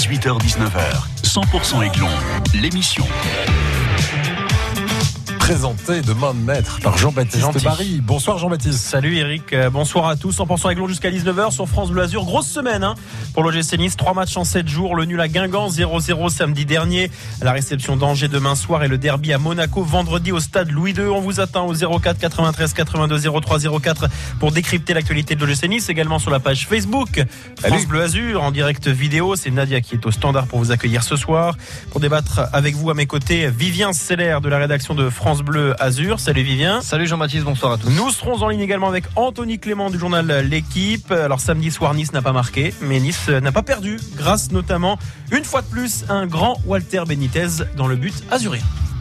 18h-19h, 100% Aiglon, l'émission. Présenté de main de maître par Jean-Baptiste Barry. Bonsoir Jean-Baptiste. Salut Eric, bonsoir à tous. 100% Aiglon jusqu'à 19h sur France Bleu Azur. Grosse semaine pour l'OGC Nice. 3 matchs en 7 jours. Le nul à Guingamp, 0-0 samedi dernier. La réception d'Angers demain soir et le derby à Monaco vendredi au stade Louis II. On vous attend au 04 93 82 03 04 pour décrypter l'actualité de l'OGC Nice. Également sur la page Facebook France Bleu Azur en direct vidéo. C'est Nadia qui est au standard pour vous accueillir ce soir. Pour débattre avec vous à mes côtés, Vivien Seller de la rédaction de France Bleu Azur. Salut Vivien. Salut Jean-Baptiste, bonsoir à tous. Nous serons en ligne également avec Anthony Clément du journal L'Équipe. Alors samedi soir, Nice n'a pas marqué, mais Nice n'a pas perdu, grâce notamment, une fois de plus, à un grand Walter Benitez dans le but azurien.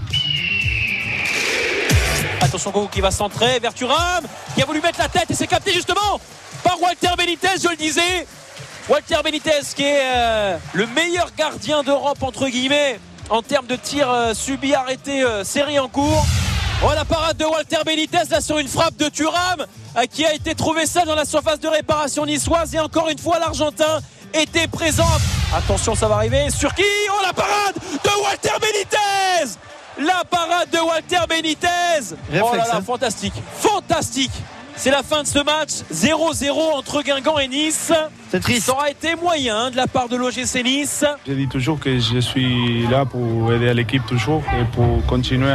Attention Gogo qui va centrer vers Thuram, qui a voulu mettre la tête et c'est capté justement par Walter Benitez, je le disais. Walter Benitez qui est le meilleur gardien d'Europe entre guillemets en termes de tirs subis, arrêtés, série en cours. Oh, la parade de Walter Benitez là sur une frappe de Thuram qui a été trouvé seul dans la surface de réparation niçoise et encore une fois l'Argentin était présent. Attention, ça va arriver sur qui? Oh, la parade de Walter Benitez! La parade de Walter Benitez! Réflexe, oh là là, fantastique! C'est la fin de ce match, 0-0 entre Guingamp et Nice. C'est triste. Ça aura été moyen de la part de l'OGC Nice. Je dis toujours que je suis là pour aider l'équipe toujours et pour continuer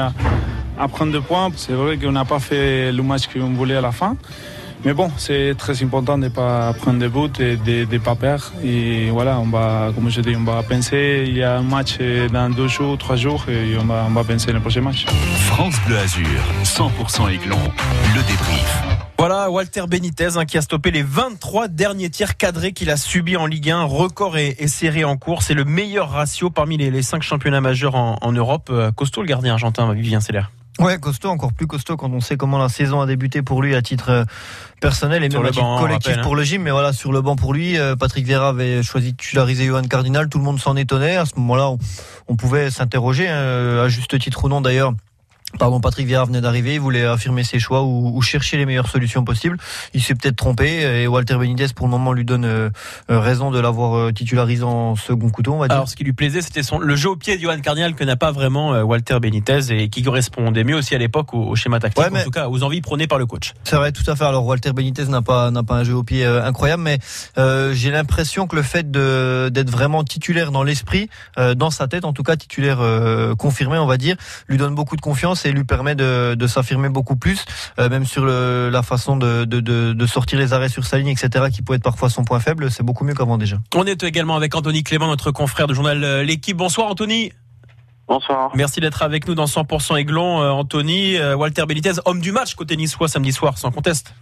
à prendre des points. C'est vrai qu'on n'a pas fait le match qu'on voulait à la fin. Mais bon, c'est très important de ne pas prendre des buts et de ne pas perdre. Et voilà, on va, comme je dis, on va penser. Il y a un match dans 2 jours, 3 jours et on va penser le prochain match. France Bleu Azur, 100% Aiglon, le débrief. Voilà, Walter Benitez qui a stoppé les 23 derniers tirs cadrés qu'il a subis en Ligue 1. Record et serré en cours. C'est le meilleur ratio parmi les 5 championnats majeurs en Europe. Costaud le gardien argentin, Vivien Seller. Ouais, costaud, encore plus costaud quand on sait comment la saison a débuté pour lui à titre personnel et même à titre collectif pour le gym. Mais voilà, sur le banc pour lui, Patrick Vieira avait choisi de titulariser Johan Cardinal. Tout le monde s'en étonnait. À ce moment-là, on pouvait s'interroger, à juste titre ou non d'ailleurs. Patrick Vieira venait d'arriver, il voulait affirmer ses choix ou chercher les meilleures solutions possibles. Il s'est peut-être trompé et Walter Benitez pour le moment lui donne raison de l'avoir titularisé en second couteau, on va dire. Alors ce qui lui plaisait, c'était le jeu au pied de Johan Cardinal que n'a pas vraiment Walter Benitez et qui correspondait mieux aussi à l'époque au schéma tactique, en tout cas aux envies prônées par le coach. C'est vrai, tout à fait. Alors Walter Benitez n'a pas un jeu au pied incroyable, mais j'ai l'impression que le fait d'être vraiment titulaire dans l'esprit, dans sa tête en tout cas, titulaire confirmé on va dire, lui donne beaucoup de confiance et lui permet de s'affirmer beaucoup plus, même sur la façon de sortir les arrêts sur sa ligne, etc., qui peut être parfois son point faible. C'est beaucoup mieux qu'avant déjà. On est également avec Anthony Clément, notre confrère du journal L'Équipe. Bonsoir Anthony. Bonsoir. Merci d'être avec nous dans 100% Aiglon. Anthony, Walter Benitez, homme du match côté niçois samedi soir, sans conteste.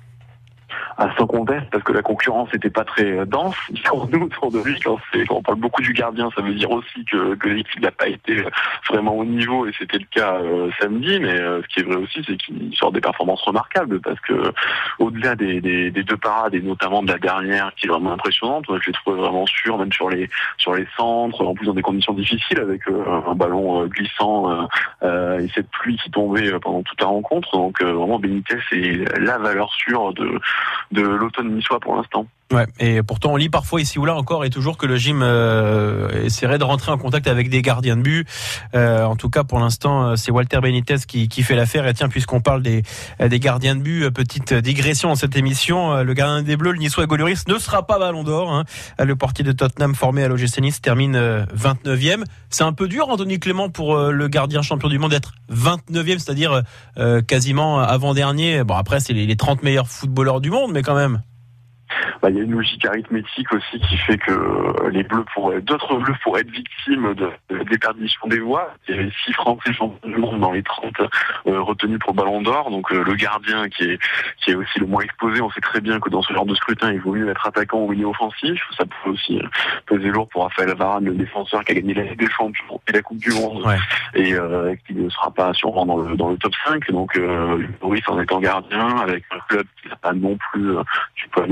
Sans conteste, parce que la concurrence n'était pas très dense. Pour nous, autour de lui, quand on parle beaucoup du gardien, ça veut dire aussi que l'équipe n'a pas été vraiment au niveau, et c'était le cas samedi. Mais ce qui est vrai aussi, c'est qu'il sort des performances remarquables, parce que au-delà des 2 parades, et notamment de la dernière, qui est vraiment impressionnante, je l'ai trouvé vraiment sûr, même sur les centres, en plus dans des conditions difficiles, avec un ballon glissant et cette pluie qui tombait pendant toute la rencontre. Donc vraiment, Benitez, c'est la valeur sûre de l'automne niçois pour l'instant. Ouais, et pourtant on lit parfois ici ou là encore et toujours que le gym essaierait de rentrer en contact avec des gardiens de but. En tout cas pour l'instant c'est Walter Benitez qui fait l'affaire. Et tiens, puisqu'on parle des gardiens de but, petite digression dans cette émission, le gardien des Bleus, le niçois Hugo Lloris, ne sera pas Ballon d'Or. Le portier de Tottenham formé à l'OGC Nice termine 29e. C'est un peu dur, Anthony Clément, pour le gardien champion du monde d'être 29e, c'est-à-dire quasiment avant-dernier. Bon, après c'est les 30 meilleurs footballeurs du monde, mais quand même. Il y a une logique arithmétique aussi qui fait que d'autres bleus pourraient être victimes de déperdition des voix. Il y avait 6 Français champions du monde dans les 30 retenus pour Ballon d'Or. Donc le gardien qui est aussi le moins exposé, on sait très bien que dans ce genre de scrutin, il vaut mieux être attaquant ou milieu offensif. Ça peut aussi peser lourd pour Raphaël Varane, le défenseur qui a gagné la Ligue des Champions et la Coupe du Monde, et qui ne sera pas sûrement dans le top 5. Donc Lloris en étant gardien, avec un club qui n'a pas non plus, tu peux aller les souhaits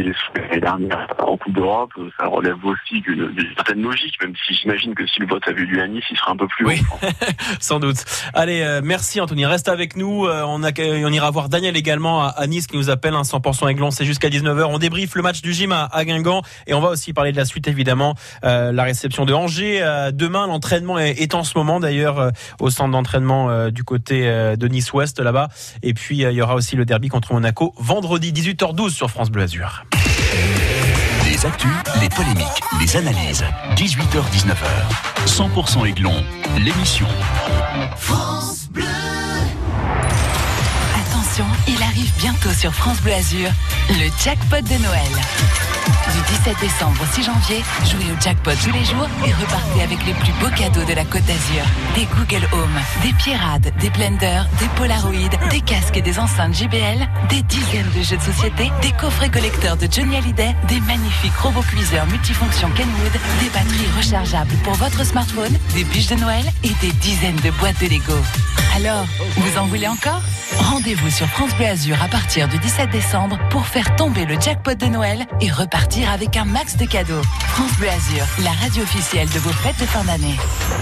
l'année dernière en Coupe d'Europe, ça relève aussi d'une certaine logique, même si j'imagine que si le vote avait lieu à Nice, il serait un peu plus haut. Sans doute. Allez, merci Anthony, reste avec nous. On ira voir Daniel également à Nice qui nous appelle, 100% Aiglon, c'est jusqu'à 19h. On débriefe le match du gym à Guingamp et on va aussi parler de la suite évidemment, la réception de Angers. Demain, l'entraînement est en ce moment d'ailleurs au centre d'entraînement du côté de Nice-Ouest là-bas. Et puis il y aura aussi le derby contre Monaco vendredi 18h12 sur France Bleu Azur. Les actus, les polémiques, les analyses. 18h-19h. 100% Aiglon, l'émission. France Bleu. Attention, il arrive bientôt sur France Bleu Azur, le jackpot de Noël. Du 17 décembre au 6 janvier, jouez au jackpot tous les jours et repartez avec les plus beaux cadeaux de la Côte d'Azur. Des Google Home, des Pierrades, des blenders, des Polaroid, des casques et des enceintes JBL, des dizaines de jeux de société, des coffrets collecteurs de Johnny Hallyday, des magnifiques robots cuiseurs multifonctions Kenwood, des batteries rechargeables pour votre smartphone, des bûches de Noël et des dizaines de boîtes de Lego. Alors, vous en voulez encore ? Rendez-vous sur France Bleu Azur à partir du 17 décembre pour faire tomber le jackpot de Noël et repartir avec un max de cadeaux. France Bleu Azur, la radio officielle de vos fêtes de fin d'année.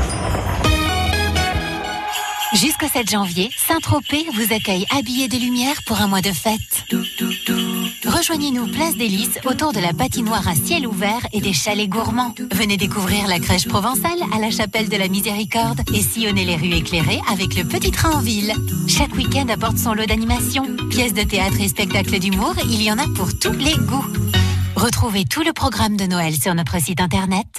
Jusqu'au 7 janvier, Saint-Tropez vous accueille habillés de lumière pour un mois de fête. Rejoignez-nous place des Lys autour de la patinoire à ciel ouvert et des chalets gourmands. Venez découvrir la crèche provençale à la chapelle de la Miséricorde et sillonnez les rues éclairées avec le petit train en ville. Chaque week-end apporte son lot d'animation. Pièces de théâtre et spectacles d'humour, il y en a pour tous les goûts. Retrouvez tout le programme de Noël sur notre site internet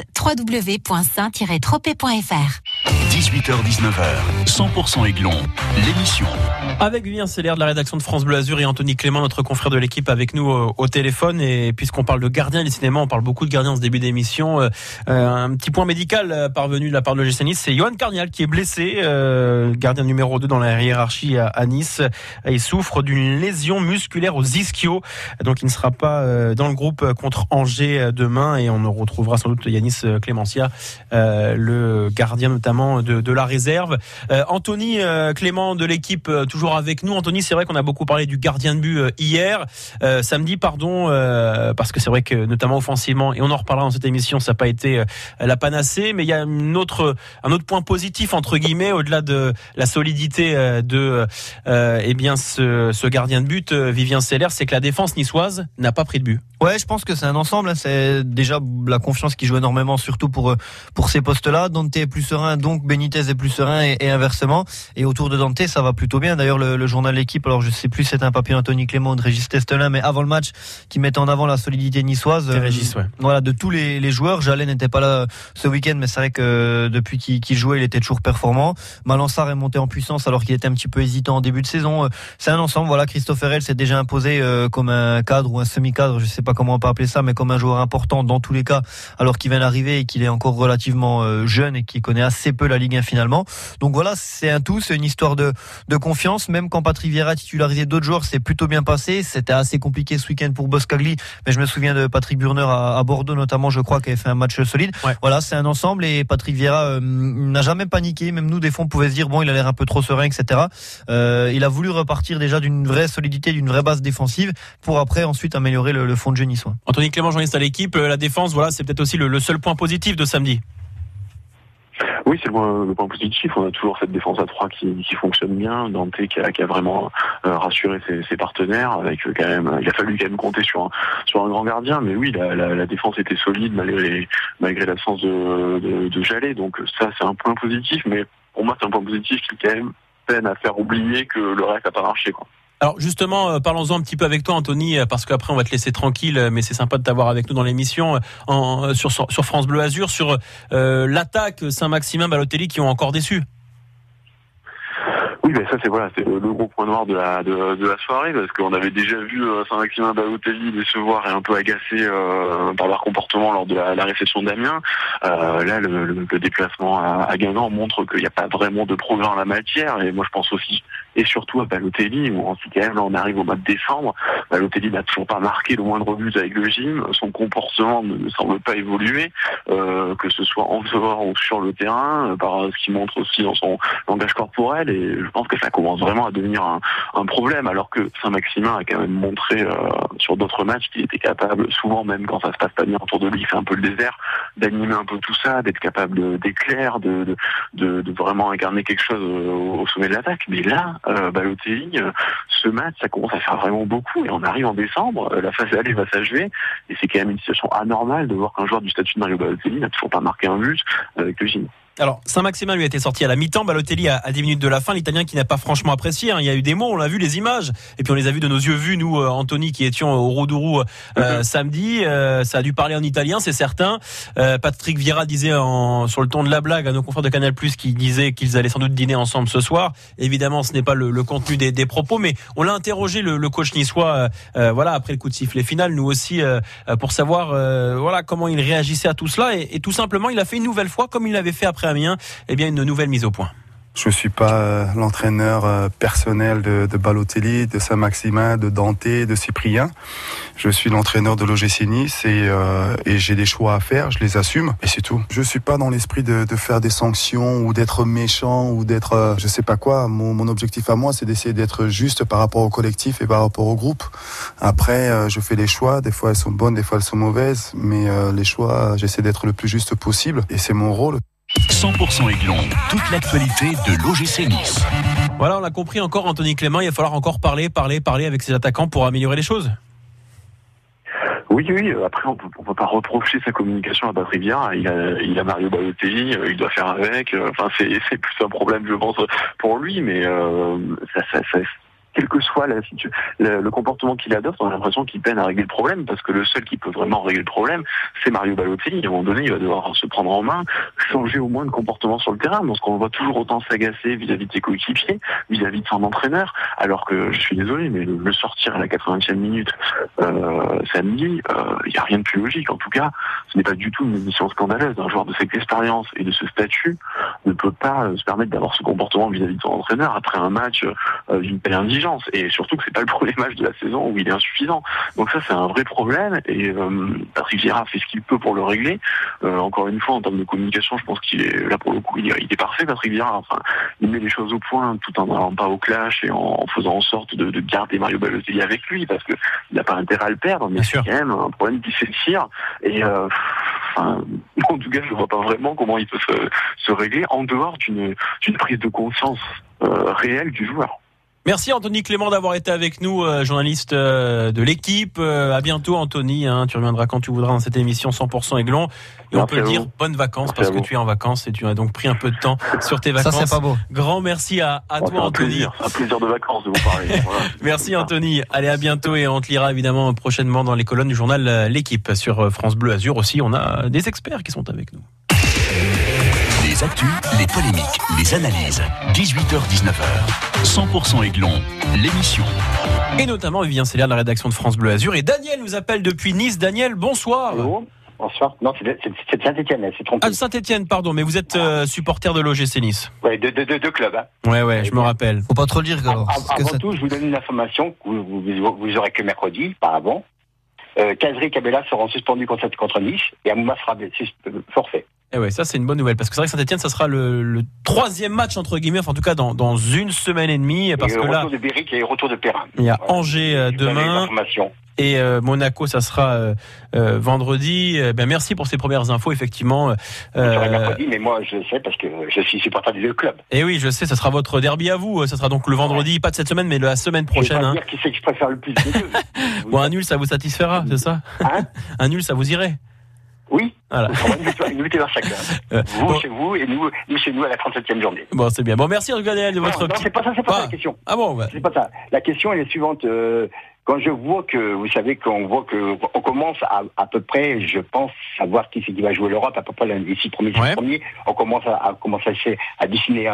www.saint-tropez.fr. 18h-19h, 100% Aiglon, l'émission. Avec Vivien Seller de la rédaction de France Bleu Azur et Anthony Clément, notre confrère de l'équipe, avec nous au téléphone. Et puisqu'on parle de gardiens, décidément, on parle beaucoup de gardiens en ce début d'émission. Un petit point médical parvenu de la part de l'OGC Nice, c'est Yohan Cardinal qui est blessé, gardien numéro 2 dans la hiérarchie à Nice. Il souffre d'une lésion musculaire aux ischios, donc il ne sera pas dans le groupe contre Angers demain. Et on retrouvera sans doute Yanis Clémentia, le gardien notamment de la réserve. Anthony Clément de l'équipe, toujours avec nous. Anthony, c'est vrai qu'on a beaucoup parlé du gardien de but hier, samedi, pardon, parce que c'est vrai que notamment offensivement, et on en reparlera dans cette émission, ça n'a pas été la panacée, mais il y a un autre point positif entre guillemets, au-delà de la solidité de ce gardien de but, Vivien Seller, c'est que la défense niçoise n'a pas pris de but. Ouais, je pense que c'est un ensemble. C'est déjà la confiance qui joue énormément, surtout pour ces postes-là. Dante est plus serein, donc Benitez est plus serein et inversement. Et autour de Dante, ça va plutôt bien. D'ailleurs, le journal L'équipe, alors je sais plus si c'est un papier d'Anthony Clément ou de Régis Testelin, mais avant le match, qui mettait en avant la solidité niçoise. Régis, ouais. Voilà, de tous les joueurs. Jallet n'était pas là ce week-end, mais c'est vrai que depuis qu'il jouait, il était toujours performant. Malançard est monté en puissance alors qu'il était un petit peu hésitant en début de saison. C'est un ensemble. Voilà, Christophe Herrel s'est déjà imposé comme un cadre ou un semi-cadre, je sais pas comment on peut appeler ça, mais comme un joueur important dans tous les cas, alors qu'il vient d'arriver et qu'il est encore relativement jeune et qu'il connaît assez peu la Ligue 1 finalement. Donc voilà, c'est un tout, c'est une histoire de confiance. Même quand Patrick Vieira a titularisé d'autres joueurs, c'est plutôt bien passé. C'était assez compliqué ce week-end pour Boscagli, mais je me souviens de Patrick Burner à Bordeaux notamment, je crois, qui avait fait un match solide. Ouais. Voilà, c'est un ensemble et Patrick Vieira n'a jamais paniqué. Même nous, des fois, on pouvait se dire bon, il a l'air un peu trop serein, etc. Il a voulu repartir déjà d'une vraie solidité, d'une vraie base défensive pour après ensuite améliorer le fond de jeu niçois. Anthony Clément, journaliste à l'équipe, la défense, voilà, c'est peut-être aussi le seul point positif de samedi. Oui, c'est le point positif. On a toujours cette défense à 3 qui fonctionne bien. Dante qui a vraiment rassuré ses partenaires. Avec quand même, il a fallu quand même compter sur un grand gardien. Mais oui, la défense était solide malgré l'absence de Jallet. Donc ça, c'est un point positif. Mais pour moi, c'est un point positif qui quand même peine à faire oublier que le reste n'a pas marché, quoi. Alors justement, parlons-en un petit peu avec toi, Anthony, parce qu'après on va te laisser tranquille, mais c'est sympa de t'avoir avec nous dans l'émission sur France Bleu Azur, sur l'attaque Saint-Maximin, Balotelli qui ont encore déçu. Oui, ben ça c'est le gros point noir de la soirée, parce qu'on avait déjà vu Saint-Maximin, Balotelli décevoir et un peu agacé par leur comportement lors de la réception d'Amiens. Là, le déplacement à Guingamp montre qu'il n'y a pas vraiment de progrès en la matière, et moi je pense aussi et surtout à Balotelli, où en quand même, là, on arrive au mois de décembre, Balotelli n'a toujours pas marqué le moindre but avec le gym, son comportement ne semble pas évoluer, que ce soit en dehors ou sur le terrain, par ce qu'il montre aussi dans son langage corporel, et je pense que ça commence vraiment à devenir un problème, alors que Saint-Maximin a quand même montré sur d'autres matchs qu'il était capable, souvent même quand ça se passe pas bien autour de lui, il fait un peu le désert, d'animer un peu tout ça, d'être capable d'éclair, de vraiment incarner quelque chose au sommet de l'attaque. Mais là, Balotelli, ce match, ça commence à faire vraiment beaucoup, et on arrive en décembre, la phase aller va s'achever, et c'est quand même une situation anormale de voir qu'un joueur du statut de Mario Balotelli n'a toujours pas marqué un but avec le gym. Alors, Saint-Maximin lui a été sorti à la mi-temps, Balotelli à 10 minutes de la fin, l'Italien qui n'a pas franchement apprécié, hein. Il y a eu des mots, on l'a vu, les images, et puis on les a vus de nos yeux vus, nous, Anthony, qui étions au Rodourou samedi, ça a dû parler en italien, c'est certain. Patrick Vieira disait sur le ton de la blague à nos confrères de Canal+, qui disaient qu'ils allaient sans doute dîner ensemble ce soir. Évidemment, ce n'est pas le contenu des propos, mais on l'a interrogé, le coach niçois, après le coup de sifflet final, nous aussi, pour savoir comment il réagissait à tout cela, et tout simplement, il a fait une nouvelle fois, comme il l'avait fait après Amiens, une nouvelle mise au point. Je ne suis pas l'entraîneur personnel de Balotelli, de Saint-Maximin, de Dante, de Cyprien. Je suis l'entraîneur de l'OGC Nice et j'ai des choix à faire, je les assume et c'est tout. Je ne suis pas dans l'esprit de faire des sanctions ou d'être méchant ou d'être je sais pas quoi. Mon objectif à moi, c'est d'essayer d'être juste par rapport au collectif et par rapport au groupe. Après, je fais des choix, des fois elles sont bonnes, des fois elles sont mauvaises, mais les choix, j'essaie d'être le plus juste possible et c'est mon rôle. 100% Aiglon, toute l'actualité de l'OGC Nice. Voilà, on l'a compris encore, Anthony Clément, il va falloir encore parler avec ses attaquants pour améliorer les choses. Oui, après on peut pas reprocher sa communication à Patrick Vieira. Il a Mario Balotelli, il doit faire avec. Enfin, c'est plus un problème, je pense, pour lui, mais ça quel que soit le comportement qu'il adopte, on a l'impression qu'il peine à régler le problème, parce que le seul qui peut vraiment régler le problème, c'est Mario Balotelli. À un moment donné, il va devoir se prendre en main, changer au moins de comportement sur le terrain, parce qu'on le voit toujours autant s'agacer vis-à-vis de ses coéquipiers, vis-à-vis de son entraîneur, alors que, je suis désolé, mais le sortir à la 80e minute samedi, il n'y a rien de plus logique. En tout cas, ce n'est pas du tout une mission scandaleuse. Un joueur de cette expérience et de ce statut ne peut pas se permettre d'avoir ce comportement vis-à-vis de son entraîneur après un match d'une telle indigence. Et surtout que c'est pas le premier match de la saison où il est insuffisant. Donc ça, c'est un vrai problème, et Patrick Vieira fait ce qu'il peut pour le régler. Encore une fois, en termes de communication, je pense qu'il est là pour le coup, il est parfait, Patrick Vieira. Enfin, il met les choses au point tout en n'allant pas au clash et en faisant en sorte de garder Mario Balotelli avec lui, parce que il n'a pas intérêt à le perdre, mais c'est quand même un problème qui fait le cire. Et en tout cas, je vois pas vraiment comment il peut se régler en dehors d'une prise de conscience réelle du joueur. Merci Anthony Clément d'avoir été avec nous, journaliste de l'équipe. À bientôt Anthony, tu reviendras quand tu voudras dans cette émission 100% Aiglon. Et on peut le dire, bonnes vacances, parce que tu es en vacances et tu as donc pris un peu de temps sur tes vacances. Ça, c'est pas beau. Grand merci à toi Anthony. Un plaisir de vacances de vous parler. Voilà. Merci Anthony. Allez, à bientôt, et on te lira évidemment prochainement dans les colonnes du journal L'équipe sur France Bleu Azur aussi. On a des experts qui sont avec nous. Les actus, les polémiques, les analyses. 18h-19h. 100% Aiglon, l'émission. Et notamment Vivien Seller de la rédaction de France Bleu Azur. Et Daniel nous appelle depuis Nice. Daniel, bonsoir. Bonjour. Bonsoir. Non, c'est Saint-Etienne, c'est trompé. Ah, Saint-Etienne, pardon, mais vous êtes supporter de l'OGC Nice. Oui, deux clubs. Hein. Ouais, je me rappelle. Faut pas trop le dire. Avant tout, je vous donne une information que vous aurez que mercredi, par avant. Kazri et Cabella seront suspendus contre Nice, et Amouma sera forfait. Et ouais, ça c'est une bonne nouvelle, parce que c'est vrai que Saint-Etienne, ça sera le troisième match entre guillemets, enfin en tout cas dans une semaine et demie, parce que là, retour de Béric et retour de Perrin. Il y a Angers demain. Et Monaco, ça sera vendredi. Merci pour ces premières infos, effectivement. Mercredi, mais moi je sais parce que je suis supporter des deux clubs. Et oui, je sais, ça sera votre derby à vous. Ça sera donc le vendredi, pas de cette semaine, mais la semaine prochaine. Je vais pas dire qui c'est que je préfère le plus des deux. Bon, un nul, ça vous satisfera, c'est ça? Un nul, ça vous irait? Oui. Voilà. Une victoire chacun. Vous chez vous et nous chez nous à la 37e journée. Bon, c'est bien. Bon, merci Daniel de votre. Non, c'est pas ça la question. Ah bon, C'est pas ça. La question est la suivante. Quand je vois que, vous savez, on commence à peu près, je pense, savoir qui c'est qui va jouer l'Europe, à peu près les 6 premiers, on commence à dessiner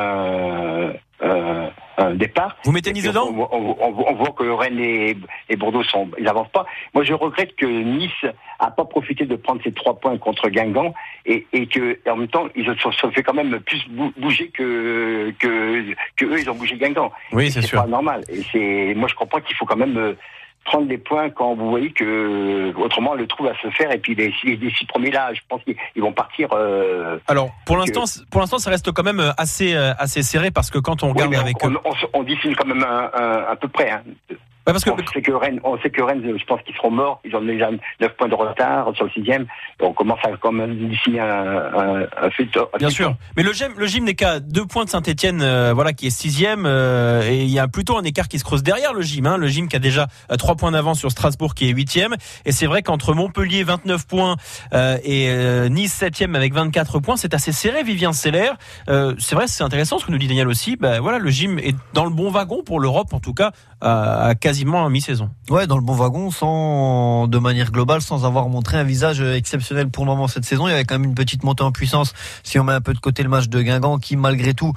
un départ. Vous mettez Nice dedans? On voit que Rennes et Bordeaux ils avancent pas. Moi, je regrette que Nice a pas profité de prendre ces 3 points contre contre Guingamp et que en même temps ils se fait quand même plus bouger que eux ils ont bougé Guingamp. Oui, c'est sûr. C'est pas normal. Et moi je comprends qu'il faut quand même prendre des points quand vous voyez que autrement le trou va se faire et puis les 6 premiers là, je pense qu'ils vont partir. Alors pour l'instant, ça reste quand même assez serré parce que quand on regarde on dessine quand même à peu près. Hein. Ouais, parce que... on sait que Rennes, je pense qu'ils seront morts. Ils ont déjà 9 points de retard sur le 6e. On commence à quand même dessiner un fait. Bien sûr. Mais le gym n'est qu'à 2 points de Saint-Etienne, qui est 6e. Et il y a plutôt un écart qui se creuse derrière le gym. Le gym qui a déjà 3 points d'avance sur Strasbourg qui est 8e. Et c'est vrai qu'entre Montpellier 29 points et Nice 7e avec 24 points, c'est assez serré, Vivien Seller. C'est vrai, c'est intéressant ce que nous dit Daniel aussi. Le gym est dans le bon wagon pour l'Europe, en tout cas, à quasiment à mi-saison. Ouais, dans le bon wagon, de manière globale, sans avoir montré un visage exceptionnel pour le moment cette saison. Il y avait quand même une petite montée en puissance si on met un peu de côté le match de Guingamp qui, malgré tout,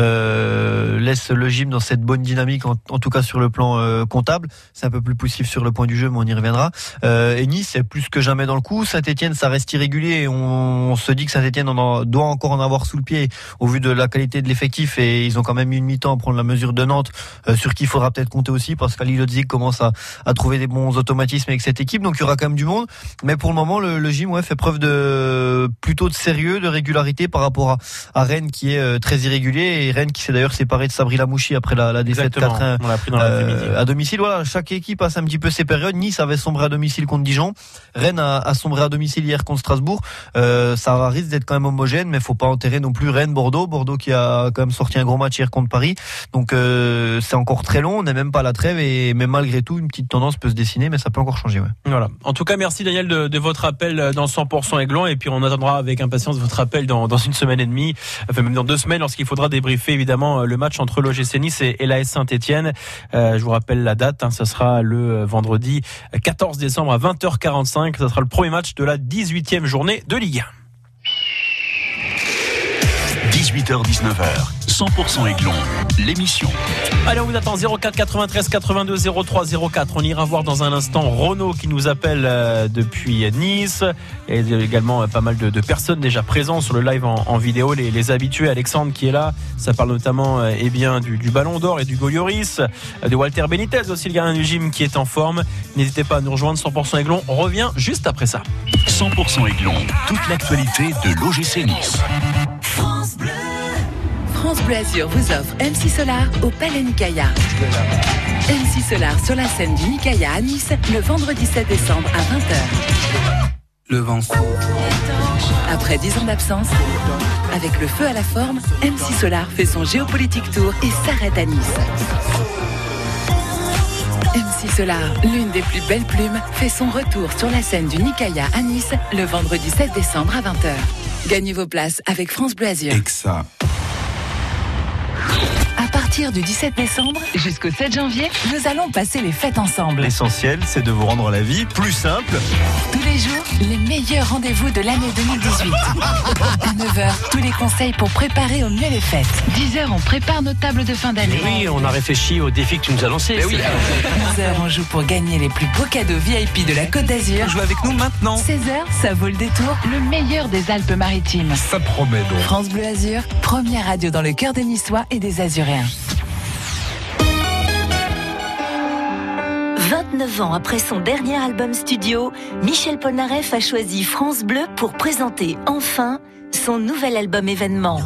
laisse le gym dans cette bonne dynamique, en tout cas sur le plan comptable. C'est un peu plus poussif sur le point du jeu, mais on y reviendra. Et Nice est plus que jamais dans le coup. Saint-Etienne, ça reste irrégulier et on se dit que Saint-Etienne doit encore en avoir sous le pied au vu de la qualité de l'effectif, et ils ont quand même eu une mi-temps à prendre la mesure de Nantes, sur qui il faudra peut-être compter aussi parce qu'Ali Lodzic commence à trouver des bons automatismes avec cette équipe, donc il y aura quand même du monde. Mais pour le moment, le gym fait preuve plutôt de sérieux, de régularité par rapport à Rennes qui est très irrégulier, et Rennes qui s'est d'ailleurs séparé de Sabri Lamouchi après la défaite 4-1 à domicile. Voilà, chaque équipe a un petit peu ses périodes. Nice avait sombré à domicile contre Dijon, Rennes a sombré à domicile hier contre Strasbourg. Ça risque d'être quand même homogène, mais faut pas enterrer non plus Rennes-Bordeaux qui a quand même sorti un gros match hier contre Paris, donc c'est encore très long, on n'est même pas à la trêve, mais malgré tout une petite tendance peut se dessiner, mais ça peut encore changer. Voilà. En tout cas, merci Daniel de votre appel dans 100% Aiglon, et puis on attendra avec impatience votre appel dans une semaine et demie, enfin même dans 2 semaines, lorsqu'il faudra débriefer évidemment le match entre l'OGC Nice et l'AS Saint-Etienne. Je vous rappelle la date, ce sera le vendredi 14 décembre à 20h45. Ça sera le premier match de la 18e journée de Ligue 1. 18h-19h, 100% Aiglon, l'émission. Allez, on vous attend 04 93 82 03 04. On ira voir dans un instant Renaud qui nous appelle depuis Nice, et également pas mal de personnes déjà présentes sur le live en vidéo, les habitués. Alexandre qui est là, ça parle notamment du Ballon d'Or et du Golioris, de Walter Benitez aussi, le gardien du gym qui est en forme. N'hésitez pas à nous rejoindre. 100% Aiglon, on revient juste après ça. 100% Aiglon, toute l'actualité de l'OGC Nice. France Bleu. France Bleu Azur vous offre MC Solar au Palais Nicaïa. MC Solar sur la scène du Nicaïa à Nice le vendredi 7 décembre à 20h. Le vent souffle. Après 10 ans d'absence, avec le feu à la forme, MC Solar fait son géopolitique tour et s'arrête à Nice. MC Solar, l'une des plus belles plumes, fait son retour sur la scène du Nicaïa à Nice le vendredi 7 décembre à 20h. Gagnez vos places avec France Bleu Azur. Exa. À partir du 17 décembre jusqu'au 7 janvier, nous allons passer les fêtes ensemble. L'essentiel, c'est de vous rendre la vie plus simple. Tous les jours, les meilleurs rendez-vous de l'année 2018. À 9h, tous les conseils pour préparer au mieux les fêtes. 10h, on prépare nos tables de fin d'année. Oui, on a réfléchi au défi que tu nous as lancé. 11h, on joue pour gagner les plus beaux cadeaux VIP de la Côte d'Azur. Jouez avec nous maintenant. 16h, ça vaut le détour, le meilleur des Alpes-Maritimes. Ça promet donc. France Bleu Azur, première radio dans le cœur des Niçois et des Azuréens. 29 ans après son dernier album studio, Michel Polnareff a choisi France Bleu pour présenter enfin son nouvel album événement.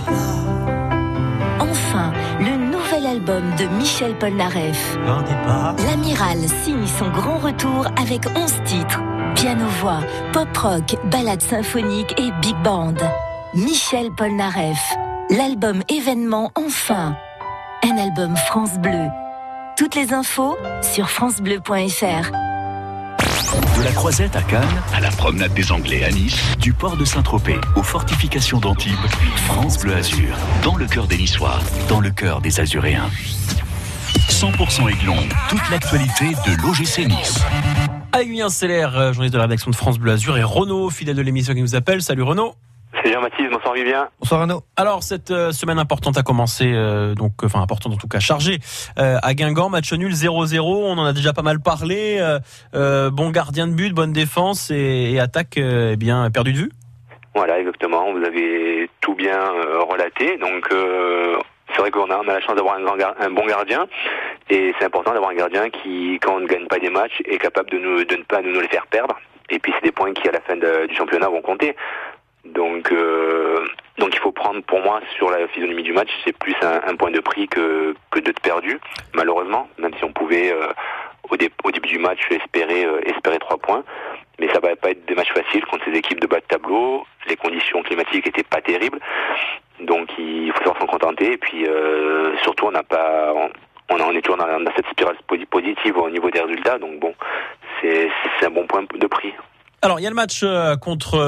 Enfin, le nouvel album de Michel Polnareff. L'Amiral signe son grand retour avec 11 titres. Piano-voix, pop-rock, ballades symphoniques et big band. Michel Polnareff, l'album événement enfin. Un album France Bleu. Toutes les infos sur francebleu.fr. De la Croisette à Cannes, à la promenade des Anglais à Nice, du port de Saint-Tropez aux fortifications d'Antibes, France Bleu Azur, dans le cœur des Niçois, dans le cœur des Azuréens. 100% Aiglon, toute l'actualité de l'OGC Nice. Avec Vivien Seller, journaliste de la rédaction de France Bleu Azur, et Renaud, fidèle de l'émission qui nous appelle. Salut Renaud. C'est Jean-Baptiste, bonsoir Vivien. Bonsoir Arnaud. Alors cette semaine importante a commencé, importante en tout cas, chargée à Guingamp, match nul 0-0, on en a déjà pas mal parlé, bon gardien de but, bonne défense et attaque perdu de vue. Voilà, exactement, vous avez tout bien relaté, donc c'est vrai qu'on a la chance d'avoir un bon gardien, et c'est important d'avoir un gardien qui, quand on ne gagne pas des matchs, est capable de ne pas nous les faire perdre, et puis c'est des points qui à la fin du championnat vont compter. Donc il faut prendre, pour moi, sur la physionomie du match, c'est plus un point de prix que de perdu, malheureusement, même si on pouvait au début du match espérer 3 points, mais ça va pas être des matchs faciles contre ces équipes de bas de tableau. Les conditions climatiques étaient pas terribles, donc il faut savoir s'en contenter, et puis surtout on est toujours dans cette spirale positive au niveau des résultats, donc bon, c'est un bon point de prix. Alors il y a le match contre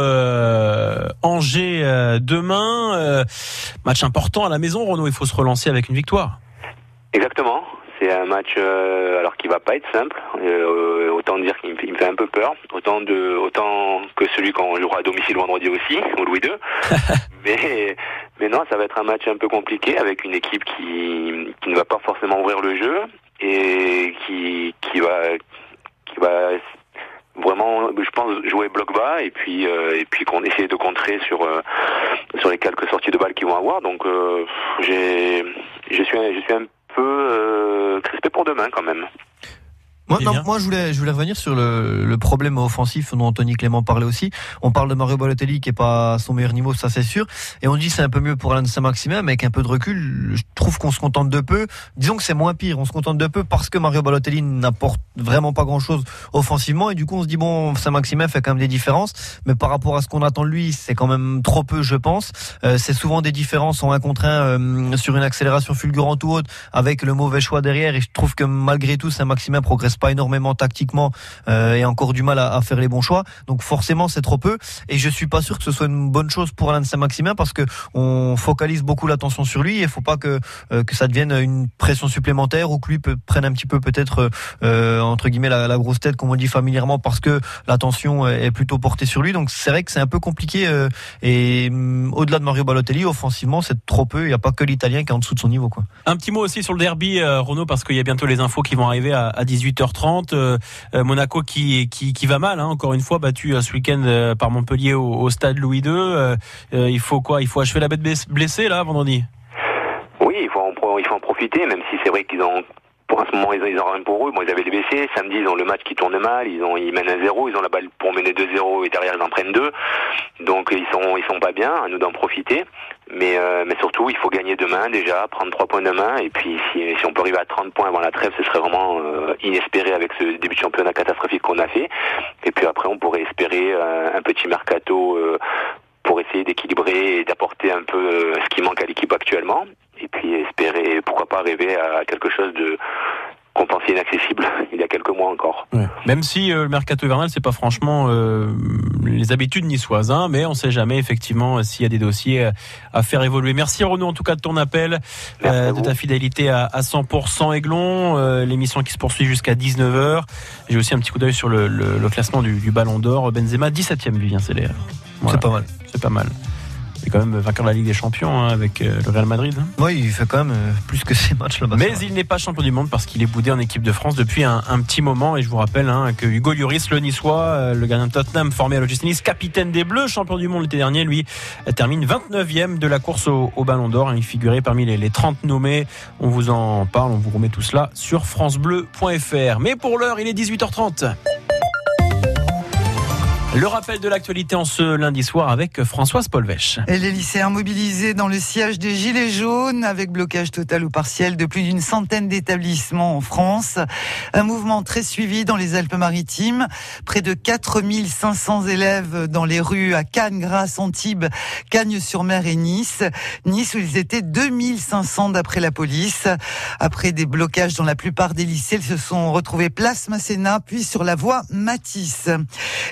Angers demain, match important à la maison, Renaud, il faut se relancer avec une victoire. Exactement, c'est un match alors qui va pas être simple, autant dire qu'il me fait un peu peur, autant que celui qu'on jouera à domicile vendredi aussi, au Louis II. mais non, ça va être un match un peu compliqué avec une équipe qui ne va pas forcément ouvrir le jeu et qui va vraiment, je pense, jouer bloc bas et puis qu'on essaie de contrer sur les quelques sorties de balles qu'ils vont avoir. Donc je suis un peu crispé pour demain quand même. Moi, je voulais revenir sur le problème offensif dont Anthony Clément parlait aussi. On parle de Mario Balotelli qui est pas à son meilleur niveau, ça c'est sûr. Et on dit c'est un peu mieux pour Alain Saint-Maximin, mais avec un peu de recul, je trouve qu'on se contente de peu. Disons que c'est moins pire, on se contente de peu parce que Mario Balotelli n'apporte vraiment pas grand-chose offensivement. Et du coup, on se dit bon, Saint-Maximin fait quand même des différences, mais par rapport à ce qu'on attend de lui, c'est quand même trop peu, je pense. C'est souvent des différences en 1 contre 1 sur une accélération fulgurante ou autre, avec le mauvais choix derrière. Et je trouve que malgré tout, Saint-Maximin progresse pas énormément tactiquement et encore du mal à faire les bons choix, donc forcément c'est trop peu, et je suis pas sûr que ce soit une bonne chose pour Alain Saint-Maximin parce que on focalise beaucoup l'attention sur lui, et il faut pas que ça devienne une pression supplémentaire ou que lui prenne un petit peu peut-être entre guillemets la grosse tête comme on dit familièrement, parce que l'attention est plutôt portée sur lui. Donc c'est vrai que c'est un peu compliqué et au-delà de Mario Balotelli, offensivement c'est trop peu, il n'y a pas que l'Italien qui est en dessous de son niveau, quoi. Un petit mot aussi sur le derby, Renaud, parce qu'il y a bientôt les infos qui vont arriver à 18h30. Monaco qui va mal, encore une fois battu ce week-end par Montpellier au stade Louis II. Il faut quoi ? Il faut achever la bête blessée là vendredi. Oui, il faut en profiter, même si c'est vrai qu'ils ont, pour un moment ils ont rien pour eux. Bon, ils avaient les blessés. Samedi ils ont le match qui tourne mal. Ils mènent 1-0. Ils ont la balle pour mener 2-0 et derrière ils en prennent 2. Donc ils sont pas bien. À nous d'en profiter. Mais surtout, il faut gagner demain déjà, prendre 3 points demain, et puis si on peut arriver à 30 points avant la trêve, ce serait vraiment inespéré avec ce début de championnat catastrophique qu'on a fait. Et puis après, on pourrait espérer un petit mercato pour essayer d'équilibrer et d'apporter un peu ce qui manque à l'équipe actuellement. Et puis espérer, pourquoi pas, arriver à quelque chose de qu'on pensait inaccessible il y a quelques mois encore. Ouais. Même si le mercato hivernal, c'est pas franchement les habitudes niçoises, mais on sait jamais effectivement s'il y a des dossiers à faire évoluer. Merci Renaud en tout cas de ton appel, de ta fidélité à 100% Aiglon. L'émission qui se poursuit jusqu'à 19h. J'ai aussi un petit coup d'œil sur le classement du Ballon d'Or. Benzema 17e, Vivien Seller. Voilà. C'est pas mal. C'est quand même vainqueur de la Ligue des Champions avec le Real Madrid. Oui, il fait quand même plus que ces matchs là-bas. Mais il n'est pas champion du monde parce qu'il est boudé en équipe de France depuis un petit moment. Et je vous rappelle que Hugo Lloris, le Niçois, le gardien de Tottenham, formé à l'OGC Nice, capitaine des Bleus, champion du monde l'été dernier, lui termine 29e de la course au Ballon d'Or. Il figurait parmi les 30 nommés. On vous en parle, on vous remet tout cela sur francebleu.fr. Mais pour l'heure, il est 18h30. Le rappel de l'actualité en ce lundi soir avec Françoise Polvech. Et les lycéens mobilisés dans le sillage des Gilets jaunes avec blocage total ou partiel de plus d'une centaine d'établissements en France. Un mouvement très suivi dans les Alpes-Maritimes. Près de 4500 élèves dans les rues à Cannes, Grasse, Antibes, Cagnes-sur-Mer et Nice. Nice où ils étaient 2500 d'après la police. Après des blocages dans la plupart des lycées, ils se sont retrouvés place Masséna puis sur la voie Matisse. Les avocats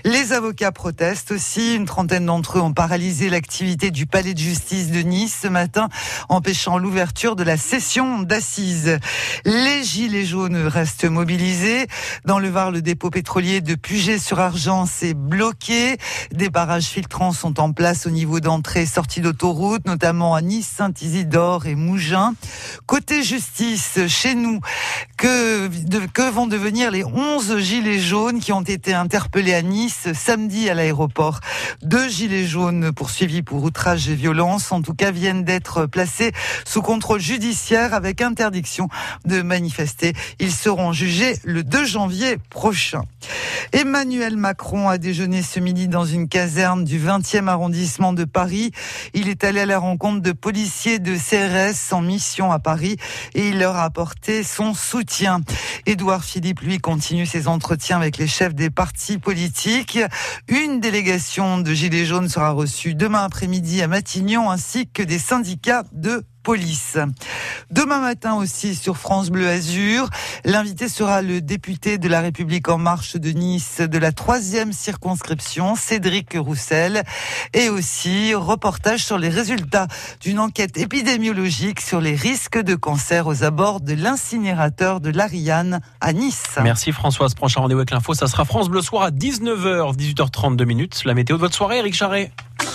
avocats protestent aussi. Une trentaine d'entre eux ont paralysé l'activité du palais de justice de Nice ce matin, empêchant l'ouverture de la session d'assises. Les gilets jaunes restent mobilisés. Dans le Var, le dépôt pétrolier de Puget-sur-Argence est bloqué. Des barrages filtrants sont en place au niveau d'entrée et sortie d'autoroute, notamment à Nice, Saint-Isidore et Mougins. Côté justice, chez nous, que vont devenir les 11 gilets jaunes qui ont été interpellés à Nice samedi à l'aéroport? 2 gilets jaunes poursuivis pour outrage et violence, en tout cas, viennent d'être placés sous contrôle judiciaire avec interdiction de manifester. Ils seront jugés le 2 janvier prochain. Emmanuel Macron a déjeuné ce midi dans une caserne du 20e arrondissement de Paris. Il est allé à la rencontre de policiers de CRS en mission à Paris et il leur a apporté son soutien. Édouard Philippe, lui, continue ses entretiens avec les chefs des partis politiques. Une délégation de Gilets jaunes sera reçue demain après-midi à Matignon ainsi que des syndicats de police. Demain matin aussi sur France Bleu Azur, l'invité sera le député de La République En Marche de Nice de la 3e circonscription, Cédric Roussel, et aussi reportage sur les résultats d'une enquête épidémiologique sur les risques de cancer aux abords de l'incinérateur de l'Ariane à Nice. Merci Françoise, prochain rendez-vous avec l'info, ça sera France Bleu Soir à 19h, 18h32. La météo de votre soirée, Eric Charret.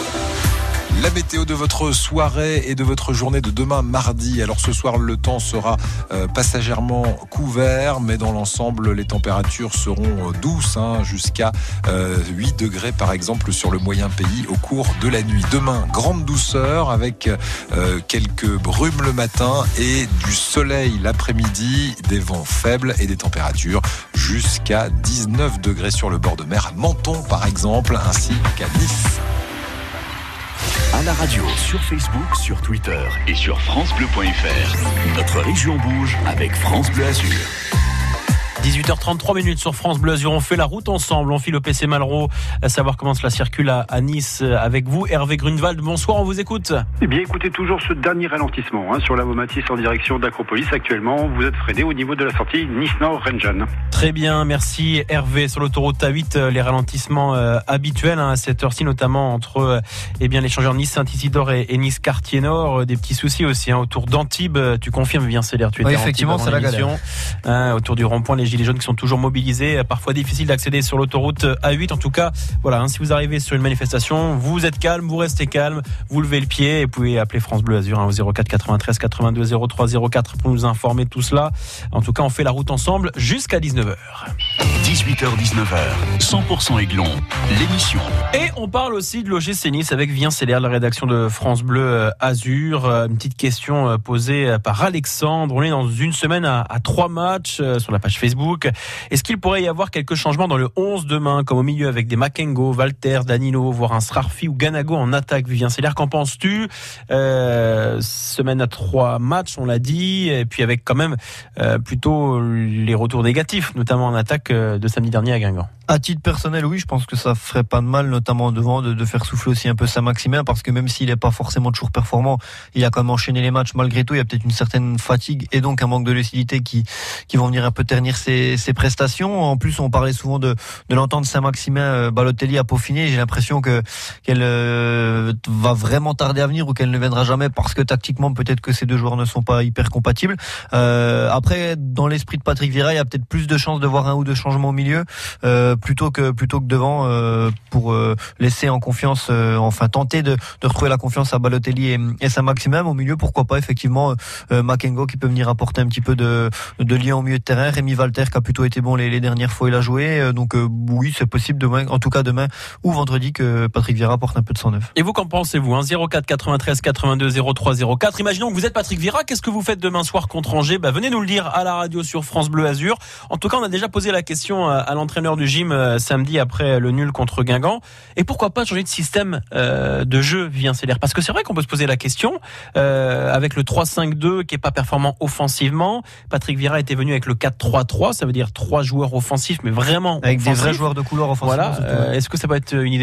La météo de votre soirée et de votre journée de demain mardi. Alors ce soir, le temps sera passagèrement couvert, mais dans l'ensemble, les températures seront douces, jusqu'à 8 degrés par exemple sur le moyen pays au cours de la nuit. Demain, grande douceur avec quelques brumes le matin et du soleil l'après-midi, des vents faibles et des températures jusqu'à 19 degrés sur le bord de mer à Menton par exemple, ainsi qu'à Nice. À la radio, sur Facebook, sur Twitter et sur francebleu.fr. Notre région bouge avec France Bleu Azur. 18h33 sur France Bleu Azur, on fait la route ensemble, on file au PC Malraux, à savoir comment cela circule à Nice avec vous. Hervé Grunewald, bonsoir, on vous écoute. Eh bien écoutez, toujours ce dernier ralentissement sur la Vomatis en direction d'Acropolis. Actuellement, vous êtes freiné au niveau de la sortie Nice-Nord-Renjan. Très bien, merci Hervé. Sur l'autoroute A8, les ralentissements habituels à cette heure-ci, notamment entre l'échangeur Nice-Saint-Isidore et Nice-Quartier-Nord. Des petits soucis aussi autour d'Antibes. Tu confirmes, Vivien Seller, tu étais effectivement, c'est la galère. Autour du rond-point, les gilets jaunes qui sont toujours mobilisés, parfois difficile d'accéder sur l'autoroute A8. En tout cas, voilà, si vous arrivez sur une manifestation, vous êtes calme, vous restez calme, vous levez le pied et vous pouvez appeler France Bleu Azur au 04 93 82 03 04 pour nous informer de tout cela. En tout cas, on fait la route ensemble jusqu'à 19h. 18h-19h, 100% Aiglon, l'émission. Et on parle aussi de l'OGC Nice avec Vivien Seller, la rédaction de France Bleu Azur. Une petite question posée par Alexandre. On est dans une semaine à 3 matchs sur la page Facebook. Est-ce qu'il pourrait y avoir quelques changements dans le 11 demain, comme au milieu avec des Makengo, Walter, Danilo, voire un Srarfi ou Ganago en attaque? Vivien Seller, qu'en penses-tu? Semaine à 3 matchs, on l'a dit, et puis avec quand même plutôt les retours négatifs, notamment en attaque de samedi dernier à Guingamp. À titre personnel, oui, je pense que ça ferait pas de mal, notamment devant, de faire souffler aussi un peu Saint-Maximin, parce que même s'il n'est pas forcément toujours performant, il a quand même enchaîné les matchs malgré tout. Il y a peut-être une certaine fatigue et donc un manque de lucidité qui vont venir un peu ternir ses prestations. En plus, on parlait souvent de l'entente Saint-Maximin, Balotelli à peaufiner. J'ai l'impression qu'elle va vraiment tarder à venir ou qu'elle ne viendra jamais parce que tactiquement, peut-être que ces deux joueurs ne sont pas hyper compatibles. Après, dans l'esprit de Patrick Vieira, il y a peut-être plus de chances de voir un ou deux changements au milieu. Plutôt que devant pour laisser en confiance, tenter de retrouver la confiance à Balotelli et Saint-Maximin. Au milieu, pourquoi pas effectivement Makengo qui peut venir apporter un petit peu de lien au milieu de terrain. Rémi Walter qui a plutôt été bon les dernières fois il a joué. Donc oui, c'est possible demain, en tout cas demain ou vendredi, que Patrick Vieira apporte un peu de sang neuf. Et vous, qu'en pensez-vous 04 93 82 03 04. Imaginons que vous êtes Patrick Vieira, qu'est-ce que vous faites demain soir contre Angers? Venez nous le dire à la radio sur France Bleu Azur. En tout cas, on a déjà posé la question à l'entraîneur du gym samedi après le nul contre Guingamp. Et pourquoi pas changer de système de jeu, Vivien Seller? Parce que c'est vrai qu'on peut se poser la question avec le 3-5-2 qui est pas performant offensivement. Patrick Vieira était venu avec le 4-3-3, ça veut dire 3 joueurs offensifs, mais vraiment avec offensifs. Des vrais joueurs de couleur offensivement. Voilà. Est-ce que ça peut être une idée?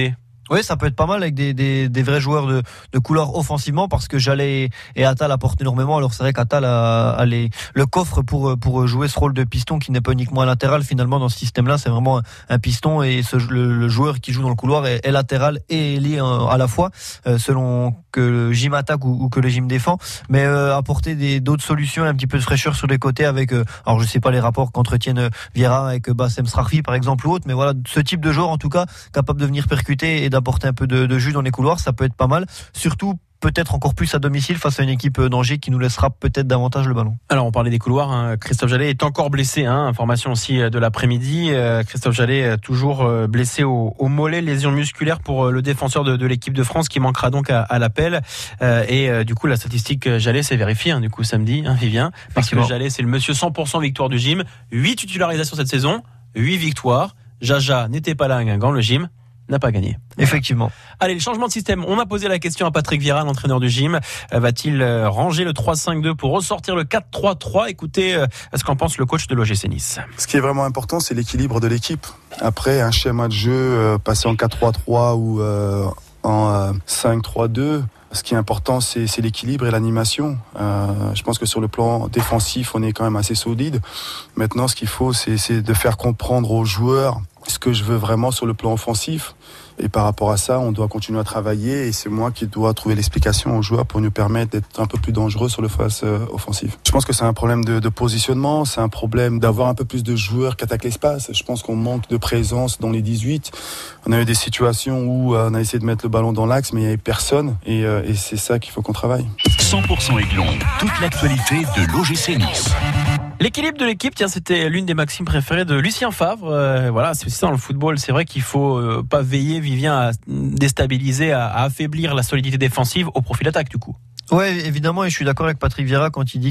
Oui, ça peut être pas mal avec des vrais joueurs de couleur offensivement, parce que Jallet et Attal apportent énormément. Alors c'est vrai qu'Attal a le coffre pour jouer ce rôle de piston qui n'est pas uniquement un latéral. Finalement, dans ce système-là, c'est vraiment un piston, et le joueur qui joue dans le couloir est latéral et ailier à la fois, selon que le gym attaque ou que le gym défend. Mais apporter d'autres solutions, un petit peu de fraîcheur sur les côtés avec, alors je sais pas les rapports qu'entretiennent Vieira avec Bassem Srarfi par exemple ou autre, mais voilà, ce type de joueur en tout cas capable de venir percuter et d'apporter un peu de jus dans les couloirs, ça peut être pas mal, surtout peut-être encore plus à domicile face à une équipe d'Angers qui nous laissera peut-être davantage le ballon. Alors on parlait des couloirs, hein. Christophe Jallet est encore blessé, information aussi de l'après-midi. Christophe Jallet toujours blessé au mollet, lésion musculaire pour le défenseur de l'équipe de France qui manquera donc à l'appel. Et du coup la statistique Jallet s'est vérifiée du coup samedi, Vivien, parce que Jallet c'est le monsieur 100% victoire du gym, 8 titularisations cette saison, 8 victoires. Jaja n'était pas là à Guingamp, le gym n'a pas gagné. Effectivement. Allez, le changement de système. On a posé la question à Patrick Vieira, l'entraîneur du gym. Va-t-il ranger le 3-5-2 pour ressortir le 4-3-3? Écoutez ce qu'en pense le coach de l'OGC Nice. Ce qui est vraiment important, c'est l'équilibre de l'équipe. Après, un schéma de jeu, passer en 4-3-3 ou en 5-3-2, ce qui est important, c'est l'équilibre et l'animation. Je pense que sur le plan défensif, on est quand même assez solide. Maintenant, ce qu'il faut, c'est de faire comprendre aux joueurs ce que je veux vraiment sur le plan offensif. Et par rapport à ça, on doit continuer à travailler, et c'est moi qui dois trouver l'explication aux joueurs pour nous permettre d'être un peu plus dangereux sur le face offensif. Je pense que c'est un problème de positionnement, c'est un problème d'avoir un peu plus de joueurs qui attaquent l'espace. Je pense qu'on manque de présence dans les 18. On a eu des situations où on a essayé de mettre le ballon dans l'axe, mais il n'y avait personne, et c'est ça qu'il faut qu'on travaille. 100% Aiglon, toute l'actualité de l'OGC Nice. L'équilibre de l'équipe, c'était l'une des maximes préférées de Lucien Favre. Voilà, c'est aussi ça dans le football. C'est vrai qu'il faut pas veiller, Vivien, à déstabiliser, à affaiblir la solidité défensive au profit d'attaque du coup. Ouais, évidemment, et je suis d'accord avec Patrick Vieira quand il dit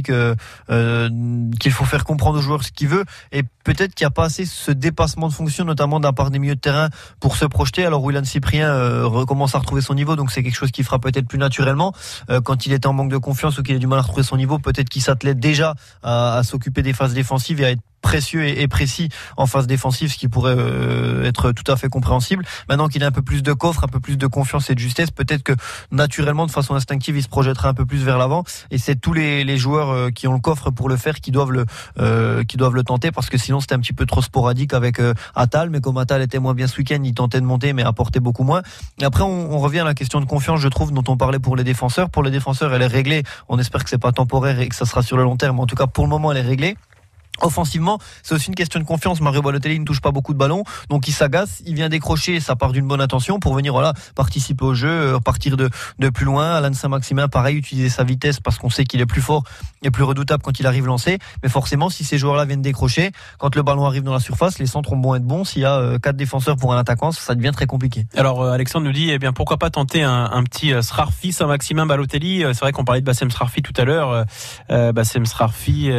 qu'il faut faire comprendre aux joueurs ce qu'il veut, et peut-être qu'il n'y a pas assez ce dépassement de fonction, notamment d'un part des milieux de terrain, pour se projeter. Alors Willian Cyprien recommence à retrouver son niveau, donc c'est quelque chose qui fera peut-être plus naturellement. Quand il était en manque de confiance ou qu'il a du mal à retrouver son niveau, peut-être qu'il s'attelait déjà à s'occuper des phases défensives et à être précieux et précis en phase défensive, ce qui pourrait être tout à fait compréhensible. Maintenant qu'il a un peu plus de coffre, un peu plus de confiance et de justesse, peut-être que naturellement, de façon instinctive, il se projettera un peu plus vers l'avant, et c'est tous les joueurs qui ont le coffre pour le faire qui doivent le tenter, parce que sinon c'était un petit peu trop sporadique avec Attal, mais comme Attal était moins bien ce week-end, il tentait de monter mais apportait beaucoup moins. Et après on revient à la question de confiance, je trouve, dont on parlait pour les défenseurs. Pour les défenseurs, elle est réglée, on espère que c'est pas temporaire et que ça sera sur le long terme, en tout cas pour le moment elle est réglée. Offensivement, c'est aussi une question de confiance. Mario Balotelli ne touche pas beaucoup de ballons, donc il s'agace, il vient décrocher, ça part d'une bonne intention pour venir participer au jeu, partir de plus loin. Alain Saint-Maximin, pareil, utiliser sa vitesse parce qu'on sait qu'il est plus fort et plus redoutable quand il arrive lancé. Mais forcément, si ces joueurs-là viennent décrocher, quand le ballon arrive dans la surface, les centres ont beau être bons, s'il y a 4 défenseurs pour un attaquant, ça devient très compliqué. Alors Alexandre nous dit, pourquoi pas tenter un petit Srarfi, Saint-Maximin, Balotelli. C'est vrai qu'on parlait de Bassem Srarfi tout à l'heure. Bassem Srarfi,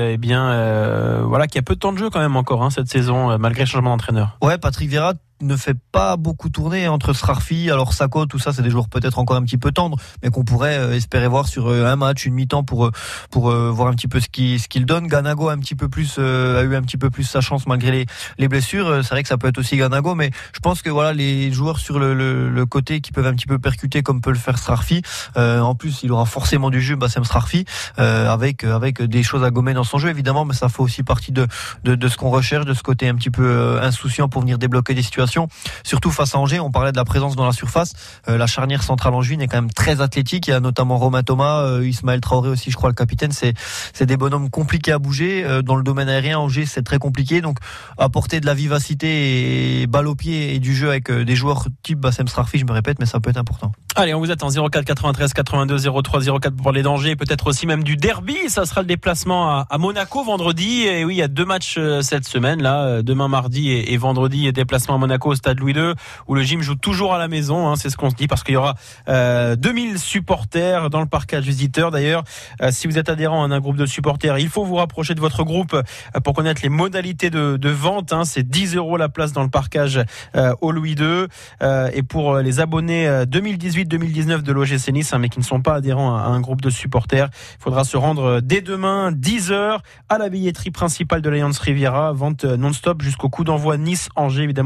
qui a peu de temps de jeu quand même encore cette saison, malgré le changement d'entraîneur. Ouais, Patrick Vieira ne fait pas beaucoup tourner entre Srarfi, alors Sako, tout ça, c'est des joueurs peut-être encore un petit peu tendres, mais qu'on pourrait espérer voir sur un match, une mi-temps pour voir un petit peu ce qu'il donne. Ganago a eu un petit peu plus sa chance malgré les blessures. C'est vrai que ça peut être aussi Ganago, mais je pense que les joueurs sur le côté qui peuvent un petit peu percuter comme peut le faire Srarfi. En plus, il aura forcément du jeu, Bassem Srarfi, avec des choses à gommer dans son jeu évidemment, mais ça fait aussi partie de ce qu'on recherche, de ce côté un petit peu insouciant pour venir débloquer des situations. Surtout face à Angers, on parlait de la présence dans la surface. La charnière centrale angevine est quand même très athlétique. Il y a notamment Romain Thomas, Ismaël Traoré aussi, je crois, le capitaine. C'est des bonhommes compliqués à bouger. Dans le domaine aérien, Angers, c'est très compliqué. Donc, apporter de la vivacité et balle au pied et du jeu avec des joueurs type Bassem Srarfi, je me répète, mais ça peut être important. Allez, on vous attend 04 93 82 03 04 pour parler d'Angers, peut-être aussi même du derby. Ça sera le déplacement à Monaco vendredi. Et oui, il y a 2 matchs cette semaine, là, demain mardi et vendredi, déplacement à Monaco au stade Louis II, où le gym joue toujours à la maison, c'est ce qu'on se dit, parce qu'il y aura 2000 supporters dans le parcage visiteur. D'ailleurs, si vous êtes adhérent à un groupe de supporters, il faut vous rapprocher de votre groupe pour connaître les modalités de vente. C'est 10 € la place dans le parcage au Louis II. Et pour les abonnés 2018-2019 de l'OGC Nice, mais qui ne sont pas adhérents à un groupe de supporters, il faudra se rendre dès demain 10h à la billetterie principale de l'Alliance Riviera. Vente non-stop jusqu'au coup d'envoi Nice-Angers, évidemment dans la limite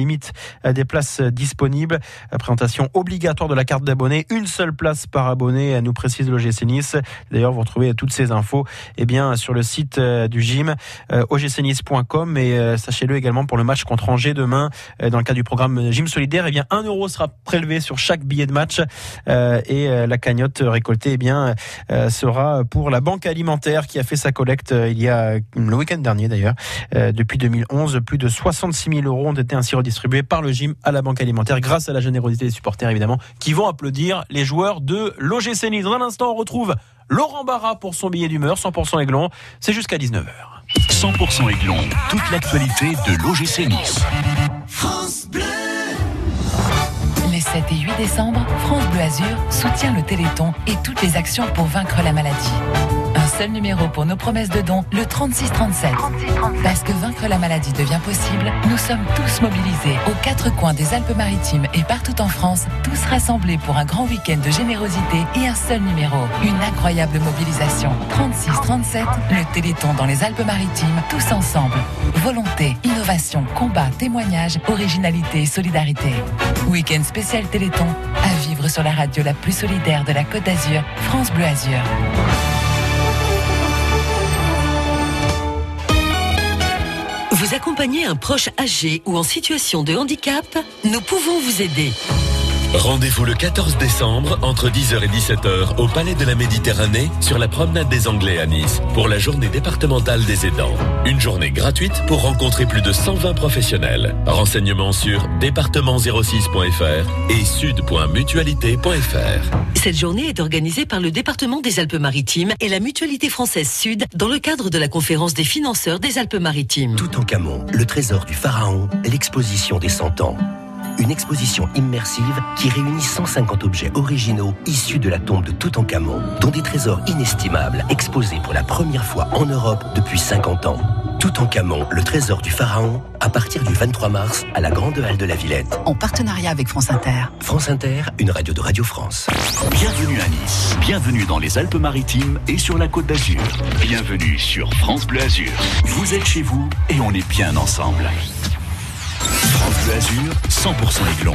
limite des places disponibles. Présentation obligatoire de la carte d'abonné, une seule place par abonné, nous précise l'OGC Nice. D'ailleurs, vous retrouvez toutes ces infos sur le site du gym ogcnice.com, et sachez-le également pour le match contre Angers demain dans le cadre du programme Gym Solidaire, 1 euro sera prélevé sur chaque billet de match, et la cagnotte récoltée sera pour la Banque Alimentaire qui a fait sa collecte il y a le week-end dernier d'ailleurs. Depuis 2011, plus de 66 000 euros ont été ainsi redistribués par le gym à la Banque Alimentaire grâce à la générosité des supporters évidemment, qui vont applaudir les joueurs de l'OGC Nice. Dans un instant, on retrouve Laurent Barra pour son billet d'humeur, 100% Aiglon, c'est jusqu'à 19h. 100% Aiglon, toute l'actualité de l'OGC Nice. France Bleu. Les 7 et 8 décembre, France Bleu Azur soutient le Téléthon et toutes les actions pour vaincre la maladie. Un seul numéro pour nos promesses de dons, le 3637. Parce que vaincre la maladie devient possible, nous sommes tous mobilisés aux 4 coins des Alpes-Maritimes et partout en France, tous rassemblés pour un grand week-end de générosité et un seul numéro. Une incroyable mobilisation. 3637, le Téléthon dans les Alpes-Maritimes, tous ensemble. Volonté, innovation, combat, témoignage, originalité et solidarité. Week-end spécial Téléthon, à vivre sur la radio la plus solidaire de la Côte d'Azur, France Bleu Azur. Vous accompagnez un proche âgé ou en situation de handicap? Nous pouvons vous aider. Rendez-vous le 14 décembre entre 10h et 17h au Palais de la Méditerranée sur la promenade des Anglais à Nice pour la journée départementale des aidants. Une journée gratuite pour rencontrer plus de 120 professionnels. Renseignements sur département06.fr et sud.mutualité.fr. Cette journée est organisée par le département des Alpes-Maritimes et la Mutualité française Sud dans le cadre de la conférence des financeurs des Alpes-Maritimes. Toutankhamon, le trésor du pharaon, l'exposition des 100 ans. Une exposition immersive qui réunit 150 objets originaux issus de la tombe de Toutankhamon, dont des trésors inestimables exposés pour la première fois en Europe depuis 50 ans. Toutankhamon, le trésor du pharaon, à partir du 23 mars à la Grande Halle de la Villette. En partenariat avec France Inter. France Inter, une radio de Radio France. Bienvenue à Nice, bienvenue dans les Alpes-Maritimes et sur la Côte d'Azur. Bienvenue sur France Bleu Azur. Vous êtes chez vous et on est bien ensemble. France Bleu Azur, 100% Aiglon.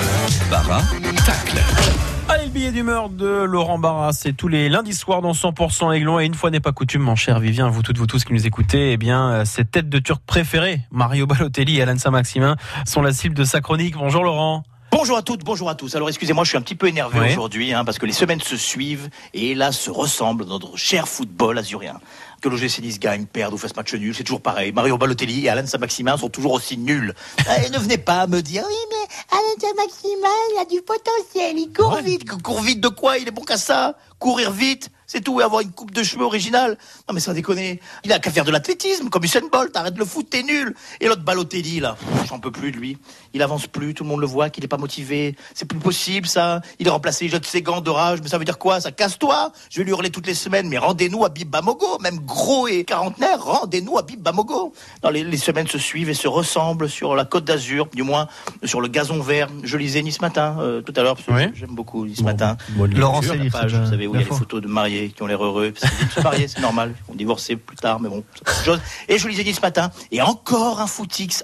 Barra, tacle. Allez, le billet d'humeur de Laurent Barra, c'est tous les lundis soirs dans 100% Aiglon. Et une fois n'est pas coutume, mon cher Vivien, vous toutes, vous tous qui nous écoutez, ces têtes de Turcs préférées, Mario Balotelli et Alan Saint-Maximin, sont la cible de sa chronique. Bonjour Laurent. Bonjour à toutes, bonjour à tous. Alors excusez-moi, je suis un petit peu énervé aujourd'hui parce que les semaines se suivent et là se ressemblent dans notre cher football azurien. Que l'OGC Nice gagne, perde ou fasse match nul, c'est toujours pareil. Mario Balotelli et Alan Saint-Maximin sont toujours aussi nuls. Et ne venez pas me dire, oui mais Alan Saint-Maximin, il a du potentiel, il court vite. Court vite de quoi? Il est bon qu'à ça. Courir vite, c'est tout, et avoir une coupe de cheveux originale. Non mais sans déconner, il a qu'à faire de l'athlétisme, comme Usain Bolt, arrête le foot, t'es nul. Et l'autre Balotelli là, j'en peux plus de lui. Il avance plus, tout le monde le voit qu'il est pas motivé. C'est plus possible ça. Il est remplacé, il jette ses gants de rage, mais ça veut dire quoi? Ça casse-toi. Je vais lui hurler toutes les semaines, mais rendez-nous à Bib Bamogo, même gros et quarantenaire, rendez-nous à Bib Bamogo. Non, les semaines se suivent et se ressemblent sur la Côte d'Azur, du moins sur le gazon vert. Je lisais Nice Matin tout à l'heure, parce que j'aime beaucoup Nice Matin. Laurent sur la page, vous savez où il y a les photos de mariés qui ont l'air heureux. Parce qu'ils viennent se marier, c'est normal. Ils vont divorcer plus tard, mais bon, c'est autre chose. Et je lisais Nice Matin. Et encore un footix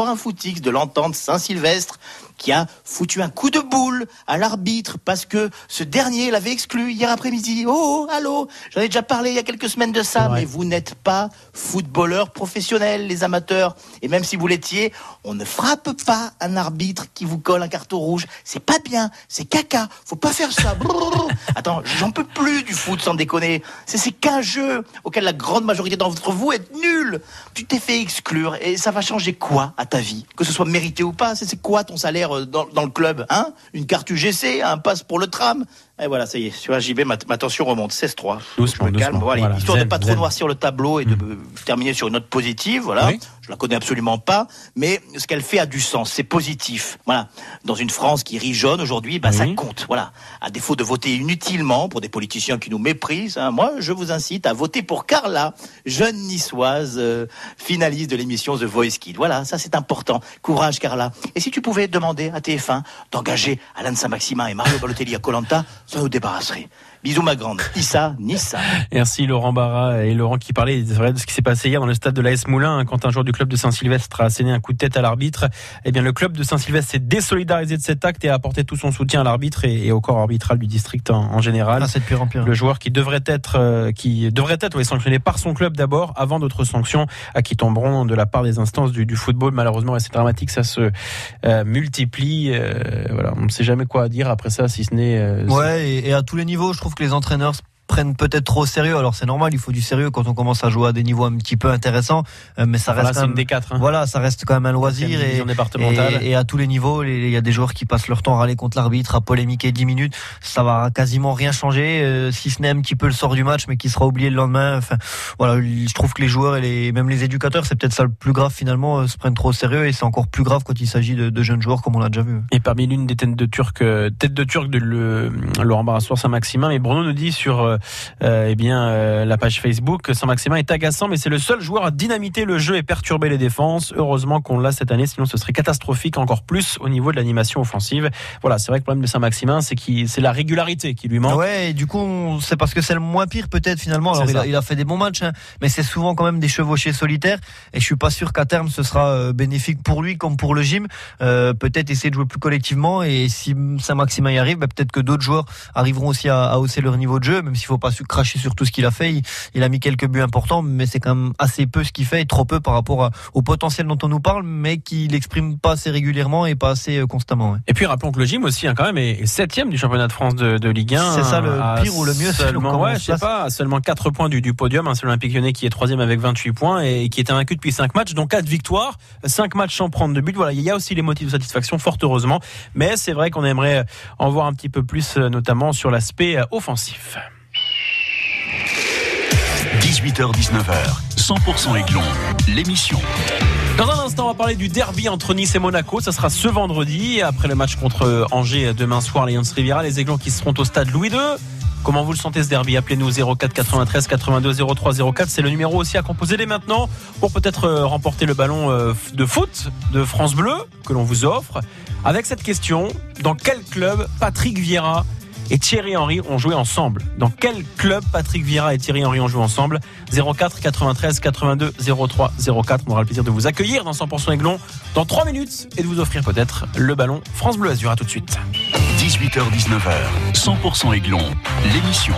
de l'entente Saint-Sylvestre qui a foutu un coup de boule à l'arbitre parce que ce dernier l'avait exclu hier après-midi. Oh, allô, j'en ai déjà parlé il y a quelques semaines de ça, mais vous n'êtes pas footballeurs professionnels, les amateurs. Et même si vous l'étiez, on ne frappe pas un arbitre qui vous colle un carton rouge. C'est pas bien, c'est caca. Faut pas faire ça. Attends, j'en peux plus du foot, sans déconner. C'est qu'un jeu auquel la grande majorité d'entre vous est nulle. Tu t'es fait exclure et ça va changer quoi à ta vie? Que ce soit mérité ou pas, c'est quoi ton salaire dans le club, hein? Une carte UGC, un pass pour le tram. Et voilà, ça y est, sur la JB, ma tension remonte, 16-3. Doucement, je me calme, voilà, histoire de pas trop noircir le tableau et de terminer sur une note positive, voilà. Oui. Je la connais absolument pas, mais ce qu'elle fait a du sens, c'est positif. Voilà. Dans une France qui rit jaune aujourd'hui, ça compte, voilà. À défaut de voter inutilement pour des politiciens qui nous méprisent, moi, je vous incite à voter pour Carla, jeune niçoise, finaliste de l'émission The Voice Kids. Voilà, ça c'est important. Courage, Carla. Et si tu pouvais demander à TF1 d'engager Alan Saint-Maximin et Mario Balotelli à Koh-Lanta, ça nous débarrasserait. Bisous ma grande, Issa, Nissa. Merci Laurent Barra et Laurent qui parlait de ce qui s'est passé hier dans le stade de l'AS Moulins quand un joueur du club de Saint-Sylvestre a asséné un coup de tête à l'arbitre. Eh bien le club de Saint-Sylvestre s'est désolidarisé de cet acte et a apporté tout son soutien à l'arbitre et au corps arbitral du district en général. C'est de pire en pire. Le joueur qui devrait être sanctionné par son club d'abord avant d'autres sanctions qui tomberont de la part des instances du football. Malheureusement, c'est dramatique, ça se multiplie. Voilà, on ne sait jamais quoi dire après ça si ce n'est. Et à tous les niveaux, je trouve que les entraîneurs prennent peut-être trop au sérieux. Alors c'est normal, il faut du sérieux quand on commence à jouer à des niveaux un petit peu intéressants, mais ça reste c'est une des quatre. Voilà, ça reste quand même un loisir et à tous les niveaux, il y a des joueurs qui passent leur temps à râler contre l'arbitre, à polémiquer 10 minutes, ça va quasiment rien changer, si ce n'est un petit peu le sort du match, mais qui sera oublié le lendemain. Enfin, voilà, je trouve que les joueurs et même les éducateurs, c'est peut-être ça le plus grave finalement, se prennent trop au sérieux et c'est encore plus grave quand il s'agit de jeunes joueurs comme on l'a déjà vu. Et parmi l'une des têtes de Turc de Laurent Barra-Soir Saint-Maximin, mais Bruno nous dit sur la page Facebook, Saint-Maximin est agaçant, mais c'est le seul joueur à dynamiter le jeu et perturber les défenses. Heureusement qu'on l'a cette année, sinon ce serait catastrophique encore plus au niveau de l'animation offensive. Voilà, c'est vrai que le problème de Saint-Maximin, c'est la régularité qui lui manque. Ouais, et du coup, c'est parce que c'est le moins pire peut-être finalement. Alors il a fait des bons matchs, mais c'est souvent quand même des chevauchés solitaires. Et je suis pas sûr qu'à terme ce sera bénéfique pour lui comme pour le gym. Peut-être essayer de jouer plus collectivement. Et si Saint-Maximin y arrive, peut-être que d'autres joueurs arriveront aussi à hausser leur niveau de jeu, même s'il faut pas cracher sur tout ce qu'il a fait. Il a mis quelques buts importants, mais c'est quand même assez peu ce qu'il fait et trop peu par rapport au potentiel dont on nous parle, mais qu'il n'exprime pas assez régulièrement et pas assez constamment. Ouais. Et puis rappelons que le gym aussi quand même est 7e du championnat de France de Ligue 1. C'est ça le pire ou le mieux seulement 4 points du podium. C'est l'Olympique Lyonnais qui est 3e avec 28 points et qui est invaincu depuis 5 matchs, dont 4 victoires, 5 matchs sans prendre de but. Voilà, il y a aussi les motifs de satisfaction, fort heureusement, mais c'est vrai qu'on aimerait en voir un petit peu plus, notamment sur l'aspect offensif. 18h-19h, 100% Aiglon, l'émission. Dans un instant, on va parler du derby entre Nice et Monaco. Ça sera ce vendredi, après le match contre Angers demain soir, l'Allianz Riviera. Les Aiglons qui seront au stade Louis II. Comment vous le sentez ce derby? Appelez-nous 04 93 82 03 04. C'est le numéro aussi à composer dès maintenant pour peut-être remporter le ballon de foot de France Bleu que l'on vous offre. Avec cette question, dans quel club Patrick Vieira et Thierry Henry ont joué ensemble? Dans quel club Patrick Vieira et Thierry Henry ont joué ensemble? 04 93 82 03 04. On aura le plaisir de vous accueillir dans 100% Aiglon dans 3 minutes et de vous offrir peut-être le ballon France Bleu Azur. À tout de suite. 18h-19h, 100% Aiglon, l'émission.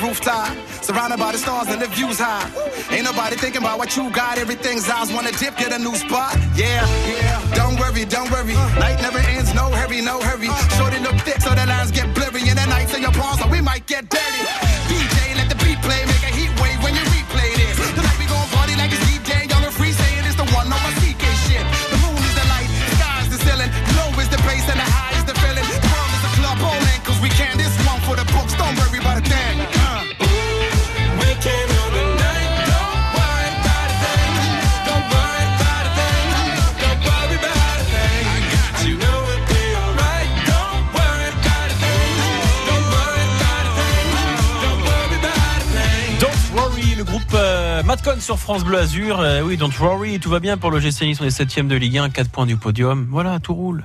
rooftop, surrounded by the stars and the views high. Ain't nobody thinking about what you got. Everything's ours. Wanna dip, get a new spot. Yeah. Don't worry. Night never ends. No hurry. Shorty look thick, so the lines get blurry. And the nights in your palms, so we might get dirty. DJ, let the beat play, make a heat wave when you replay this. Tonight we gon' party like it's DJ, young and free, saying it's the one on my CK shit. The moon is the light, the sky is the ceiling, low is the bass and the high is the feeling. The world is a club bowling, cause we can. This one for the books, don't worry about a thing. We came on the night, don't worry about a thing. Don't worry about a thing. Don't worry about a thing. I got you. Know it'll be alright. Don't worry about a thing. Don't worry about a thing. Don't worry about a thing. Don't Worry, le groupe Madcon sur France Bleu Azur. Oui, Don't Worry, tout va bien pour l'OGC Nice. On est 7ème de Ligue 1, 4 points du podium. Voilà, tout roule.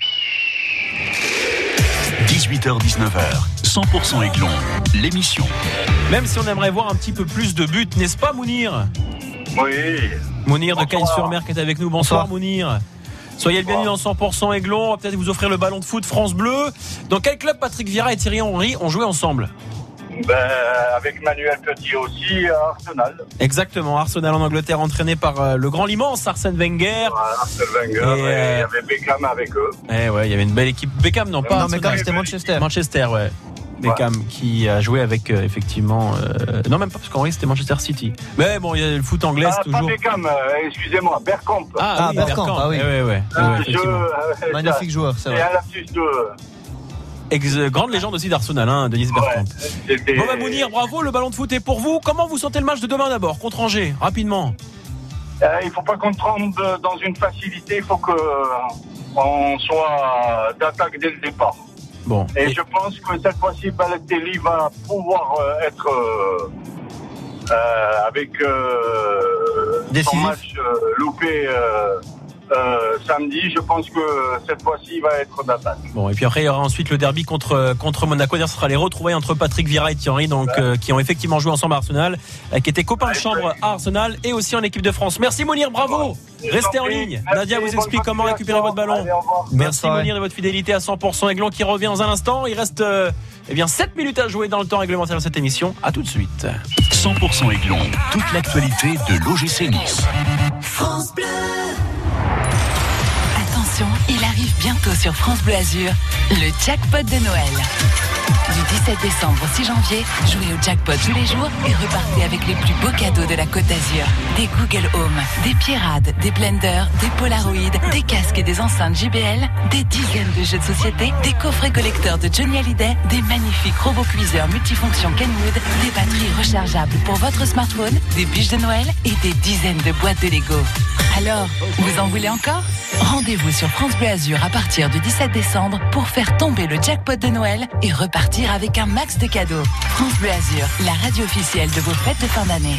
18h-19h, 100% Aiglon, l'émission. Même si on aimerait voir un petit peu plus de buts, n'est-ce pas, Mounir ? Oui. Mounir de Cagnes-sur-Mer qui est avec nous. Bonsoir, Mounir. Soyez le bienvenu dans 100% Aiglon. On va peut-être vous offrir le ballon de foot France Bleu. Dans quel club Patrick Vieira et Thierry Henry ont joué ensemble ? Avec Manuel Petit aussi à Arsenal. Exactement, Arsenal en Angleterre, entraîné par le grand l'immense Arsène Wenger. Arsène Wenger, et il y avait Beckham avec eux. Ouais, il y avait une belle équipe. Beckham, non, pas. Non, Beckham, c'était Manchester. Manchester, ouais. Beckham qui a joué avec effectivement. Non, même pas parce qu'Henry c'était Manchester City. Mais bon, il y a le foot anglais, c'est toujours. Pas Beckham, excusez-moi, Bergkamp. Ah, oui, Bergkamp. Ah oui. Ouais, magnifique joueur, c'est vrai. Et un lapsus de. Grande légende aussi d'Arsenal, Denis Bergkamp. Bon, Mounir, bravo, le ballon de foot est pour vous. Comment vous sentez le match de demain d'abord contre Angers, rapidement? Il ne faut pas qu'on tombe dans une facilité, il faut qu'on soit d'attaque dès le départ. Bon. Et je pense que cette fois-ci, Balotelli va pouvoir être avec son match loupé samedi. Je pense que cette fois-ci, il va être d'attaque. Bon, et puis après, il y aura ensuite le derby contre Monaco. Ce sera les retrouvailles entre Patrick Vieira et Thierry, donc qui ont effectivement joué ensemble à Arsenal, qui étaient copains de chambre à Arsenal et aussi en équipe de France. Merci Mounir, bravo. Restez en ligne. Nadia vous explique comment récupérer votre ballon. Merci Mounir de votre fidélité à 100% Aiglon qui revient dans un instant. Il reste 7 minutes à jouer dans le temps réglementaire de cette émission. À tout de suite. 100% Aiglon, toute l'actualité de l'OGC Nice. France Bleu. Attention, il arrive bientôt sur France Bleu Azur, le jackpot de Noël. Du 17 décembre au 6 janvier, jouez au jackpot tous les jours et repartez avec les plus beaux cadeaux de la Côte d'Azur. Des Google Home, des Pierrades, des blenders, des Polaroid, des casques et des enceintes JBL, des dizaines de jeux de société, des coffrets collecteurs de Johnny Hallyday, des magnifiques robots cuiseurs multifonctions Kenwood, des batteries rechargeables pour votre smartphone, des bûches de Noël et des dizaines de boîtes de Lego. Alors, vous en voulez encore ? Rendez-vous sur France Bleu Azur à partir du 17 décembre pour faire tomber le jackpot de Noël et repartir avec un max de cadeaux. France Bleu Azur, la radio officielle de vos fêtes de fin d'année.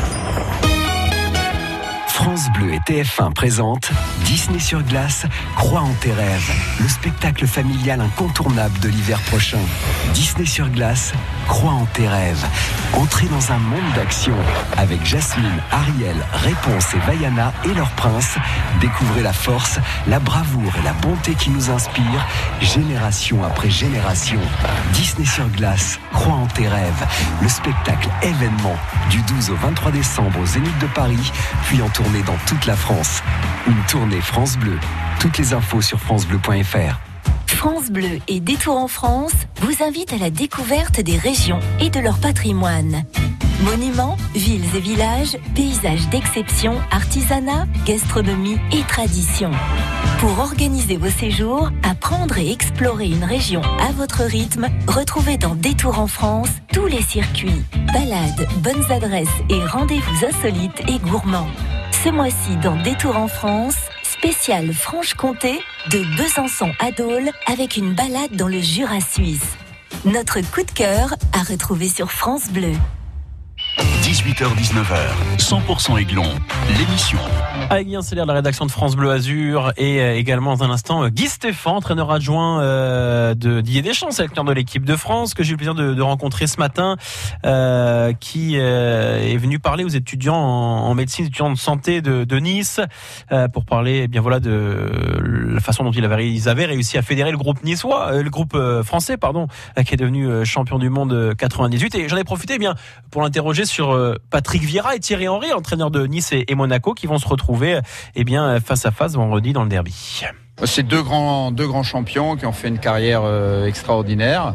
France Bleu et TF1 présentent Disney sur glace, Crois en tes rêves, le spectacle familial incontournable de l'hiver prochain. Disney sur glace, Crois en tes rêves. Entrez dans un monde d'action avec Jasmine, Ariel, Réponse et Vaiana et leur prince. Découvrez la force, la bravoure et la bonté qui nous inspirent, génération après génération. Disney sur glace, Crois en tes rêves, le spectacle événement du 12 au 23 décembre au Zénith de Paris, puis en tournée dans toute la France. Une tournée France Bleu. Toutes les infos sur francebleu.fr. France Bleu et Détour en France vous invitent à la découverte des régions et de leur patrimoine. Monuments, villes et villages, paysages d'exception, artisanat, gastronomie et tradition. Pour organiser vos séjours, apprendre et explorer une région à votre rythme, retrouvez dans Détour en France tous les circuits, balades, bonnes adresses et rendez-vous insolites et gourmands. Ce mois-ci dans Détour en France, spécial Franche-Comté de Besançon à Dole avec une balade dans le Jura suisse. Notre coup de cœur à retrouver sur France Bleu. 18h-19h, 100% Aiglon, l'émission. Avec Guy Seller de la rédaction de France Bleu Azur et également dans un instant Guy Stéphane, entraîneur adjoint de Didier Deschamps, sélectionneur de l'équipe de France, que j'ai eu le plaisir de rencontrer ce matin, qui est venu parler aux étudiants en médecine, étudiants de santé de Nice, pour parler bien voilà de la façon dont ils avaient réussi à fédérer le groupe niçois, le groupe français qui est devenu champion du monde 98. Et j'en ai profité pour l'interroger sur Patrick Vieira et Thierry Henry, entraîneurs de Nice et Monaco, qui vont se retrouver face à face vendredi dans le derby. C'est deux grands champions qui ont fait une carrière extraordinaire.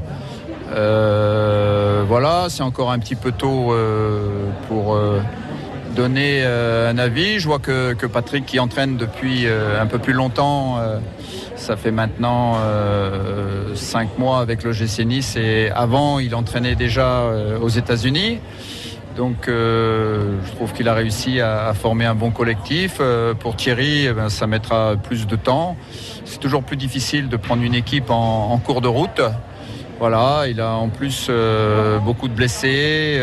Voilà, c'est encore un petit peu tôt pour donner un avis. Je vois que Patrick, qui entraîne depuis un peu plus longtemps, ça fait maintenant 5 mois avec l'OGC Nice, et avant il entraînait déjà aux États-Unis. Donc je trouve qu'il a réussi à former un bon collectif. Pour Thierry, ça mettra plus de temps. C'est toujours plus difficile de prendre une équipe en cours de route. Voilà, il a en plus beaucoup de blessés.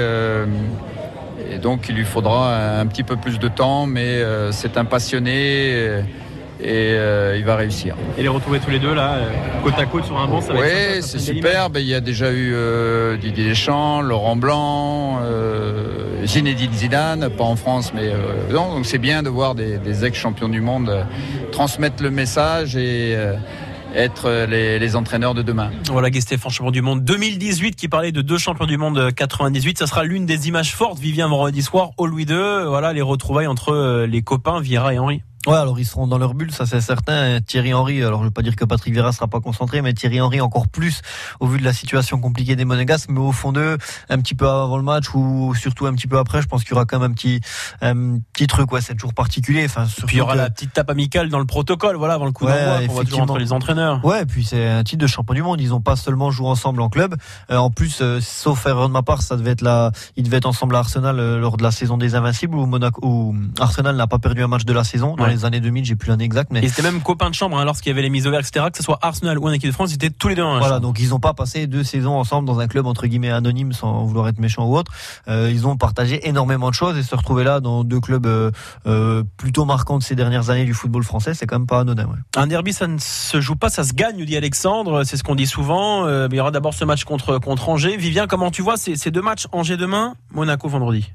Et donc il lui faudra un petit peu plus de temps, mais c'est un passionné. Et il va réussir. Et les retrouver tous les deux là, côte à côte sur un banc, ça va être Oui, c'est superbe. Il y a déjà eu Didier Deschamps, Laurent Blanc, Zinedine Zidane, pas en France, mais donc c'est bien de voir des ex-champions du monde transmettre le message et être les entraîneurs de demain. Voilà, Guy Stéphane, champion du monde 2018, qui parlait de 2 champions du monde 98. Ça sera l'une des images fortes, Vivien, vendredi soir au Louis II. Voilà, les retrouvailles entre les copains Vieira et Henry. Ouais, alors ils seront dans leur bulle, ça c'est certain. Thierry Henry, alors je veux pas dire que Patrick Vieira sera pas concentré, mais Thierry Henry encore plus au vu de la situation compliquée des Monégasques, mais au fond d'eux, un petit peu avant le match ou surtout un petit peu après, je pense qu'il y aura quand même un petit truc, c'est toujours particulier. Enfin, puis il y aura la petite tape amicale dans le protocole, voilà, avant le coup d'envoi qu'on voit toujours entre les entraîneurs. Ouais, et puis c'est un titre de champion du monde. Ils ont pas seulement joué ensemble en club. En plus, sauf erreur de ma part, ils devaient être ensemble à Arsenal lors de la saison des Invincibles où Arsenal n'a pas perdu un match de la saison dans les années 2000. J'ai plus l'année exacte, mais ils étaient même copains de chambre lorsqu'il y avait les mises au vert, etc. Que ce soit Arsenal ou en équipe de France, ils étaient tous les deux. Voilà, donc ils n'ont pas passé 2 saisons ensemble dans un club entre guillemets anonyme, sans vouloir être méchant ou autre. Ils ont partagé énormément de choses et se retrouver là dans 2 clubs plutôt marquants de ces dernières années du football français, c'est quand même pas anodin. Ouais. Un derby, ça ne se joue pas, ça se gagne, nous dit Alexandre. C'est ce qu'on dit souvent. Mais il y aura d'abord ce match contre Angers. Vivien, comment tu vois ces 2 matchs, Angers demain, Monaco vendredi?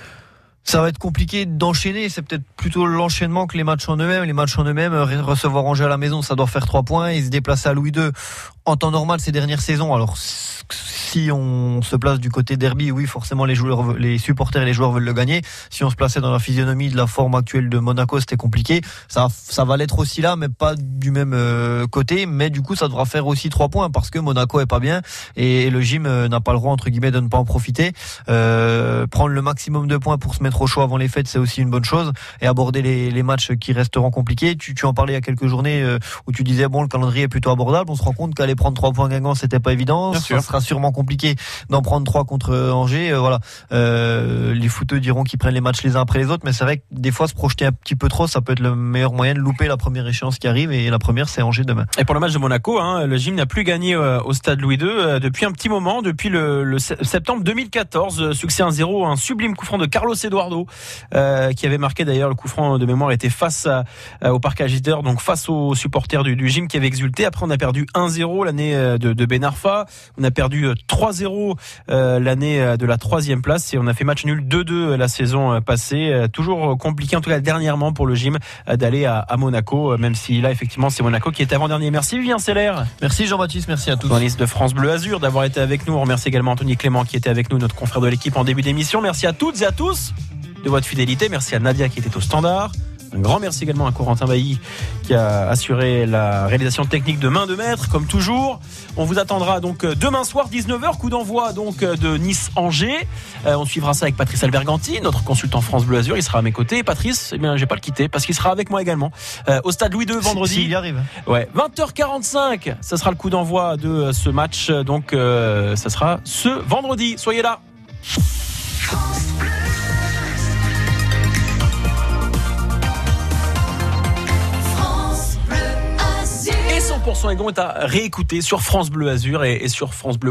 Ça va être compliqué d'enchaîner, c'est peut-être plutôt l'enchaînement que les matchs en eux-mêmes. Les matchs en eux-mêmes, recevoir Angers à la maison, ça doit faire 3 points, et se déplacer à Louis II en temps normal ces dernières saisons. Alors si on se place du côté derby, oui, forcément les supporters et les joueurs veulent le gagner. Si on se plaçait dans la physionomie de la forme actuelle de Monaco, c'était compliqué. Ça va l'être aussi là, mais pas du même côté. Mais du coup, ça devra faire aussi 3 points parce que Monaco est pas bien et le gym n'a pas le droit entre guillemets de ne pas en profiter. Prendre le maximum de points pour se mettre au chaud avant les fêtes, c'est aussi une bonne chose, et aborder les matchs qui resteront compliqués. Tu en parlais il y a quelques journées où tu disais le calendrier est plutôt abordable. On se rend compte qu'aller prendre 3 points Guingamp, c'était pas évident. Ça sera sûrement compliqué d'en prendre 3 contre Angers. Les footeux diront qu'ils prennent les matchs les uns après les autres, mais c'est vrai que des fois se projeter un petit peu trop, ça peut être le meilleur moyen de louper la première échéance qui arrive, et la première c'est Angers demain. Et pour le match de Monaco, le gym n'a plus gagné au stade Louis II depuis un petit moment, depuis le septembre 2014. Succès 1-0, un sublime coup franc de Carlos Eduardo, qui avait marqué d'ailleurs. Le coup franc de mémoire était face au Parc Agiter, donc face aux supporters du gym qui avaient exulté. Après on a perdu 1-0 l'année de Ben Arfa, on a perdu 3-0 l'année de la 3e place, et on a fait match nul 2-2 la saison passée. Toujours compliqué en tout cas dernièrement pour le gym d'aller à Monaco, même si là effectivement c'est Monaco qui est avant-dernier. Merci Vivien Seller. Merci Jean-Baptiste, merci à tous. Journaliste de France Bleu Azur d'avoir été avec nous. On remercie également Anthony Clément qui était avec nous, notre confrère de l'équipe en début d'émission. Merci à toutes et à tous de votre fidélité. Merci à Nadia qui était au standard. Un grand merci également à Corentin Bailly qui a assuré la réalisation technique de main de maître comme toujours. On vous attendra donc demain soir 19h, coup d'envoi donc de Nice-Angers. On suivra ça avec Patrice Alberganti, notre consultant France Bleu Azur. Il sera à mes côtés. Patrice, je vais pas le quitter parce qu'il sera avec moi également au stade Louis II vendredi. S'il y arrive. Ouais, 20h45, ça sera le coup d'envoi de ce match. Donc ça sera ce vendredi. Soyez là. Et 100% Aiglon est à réécouter sur France Bleu Azur et sur France Bleu.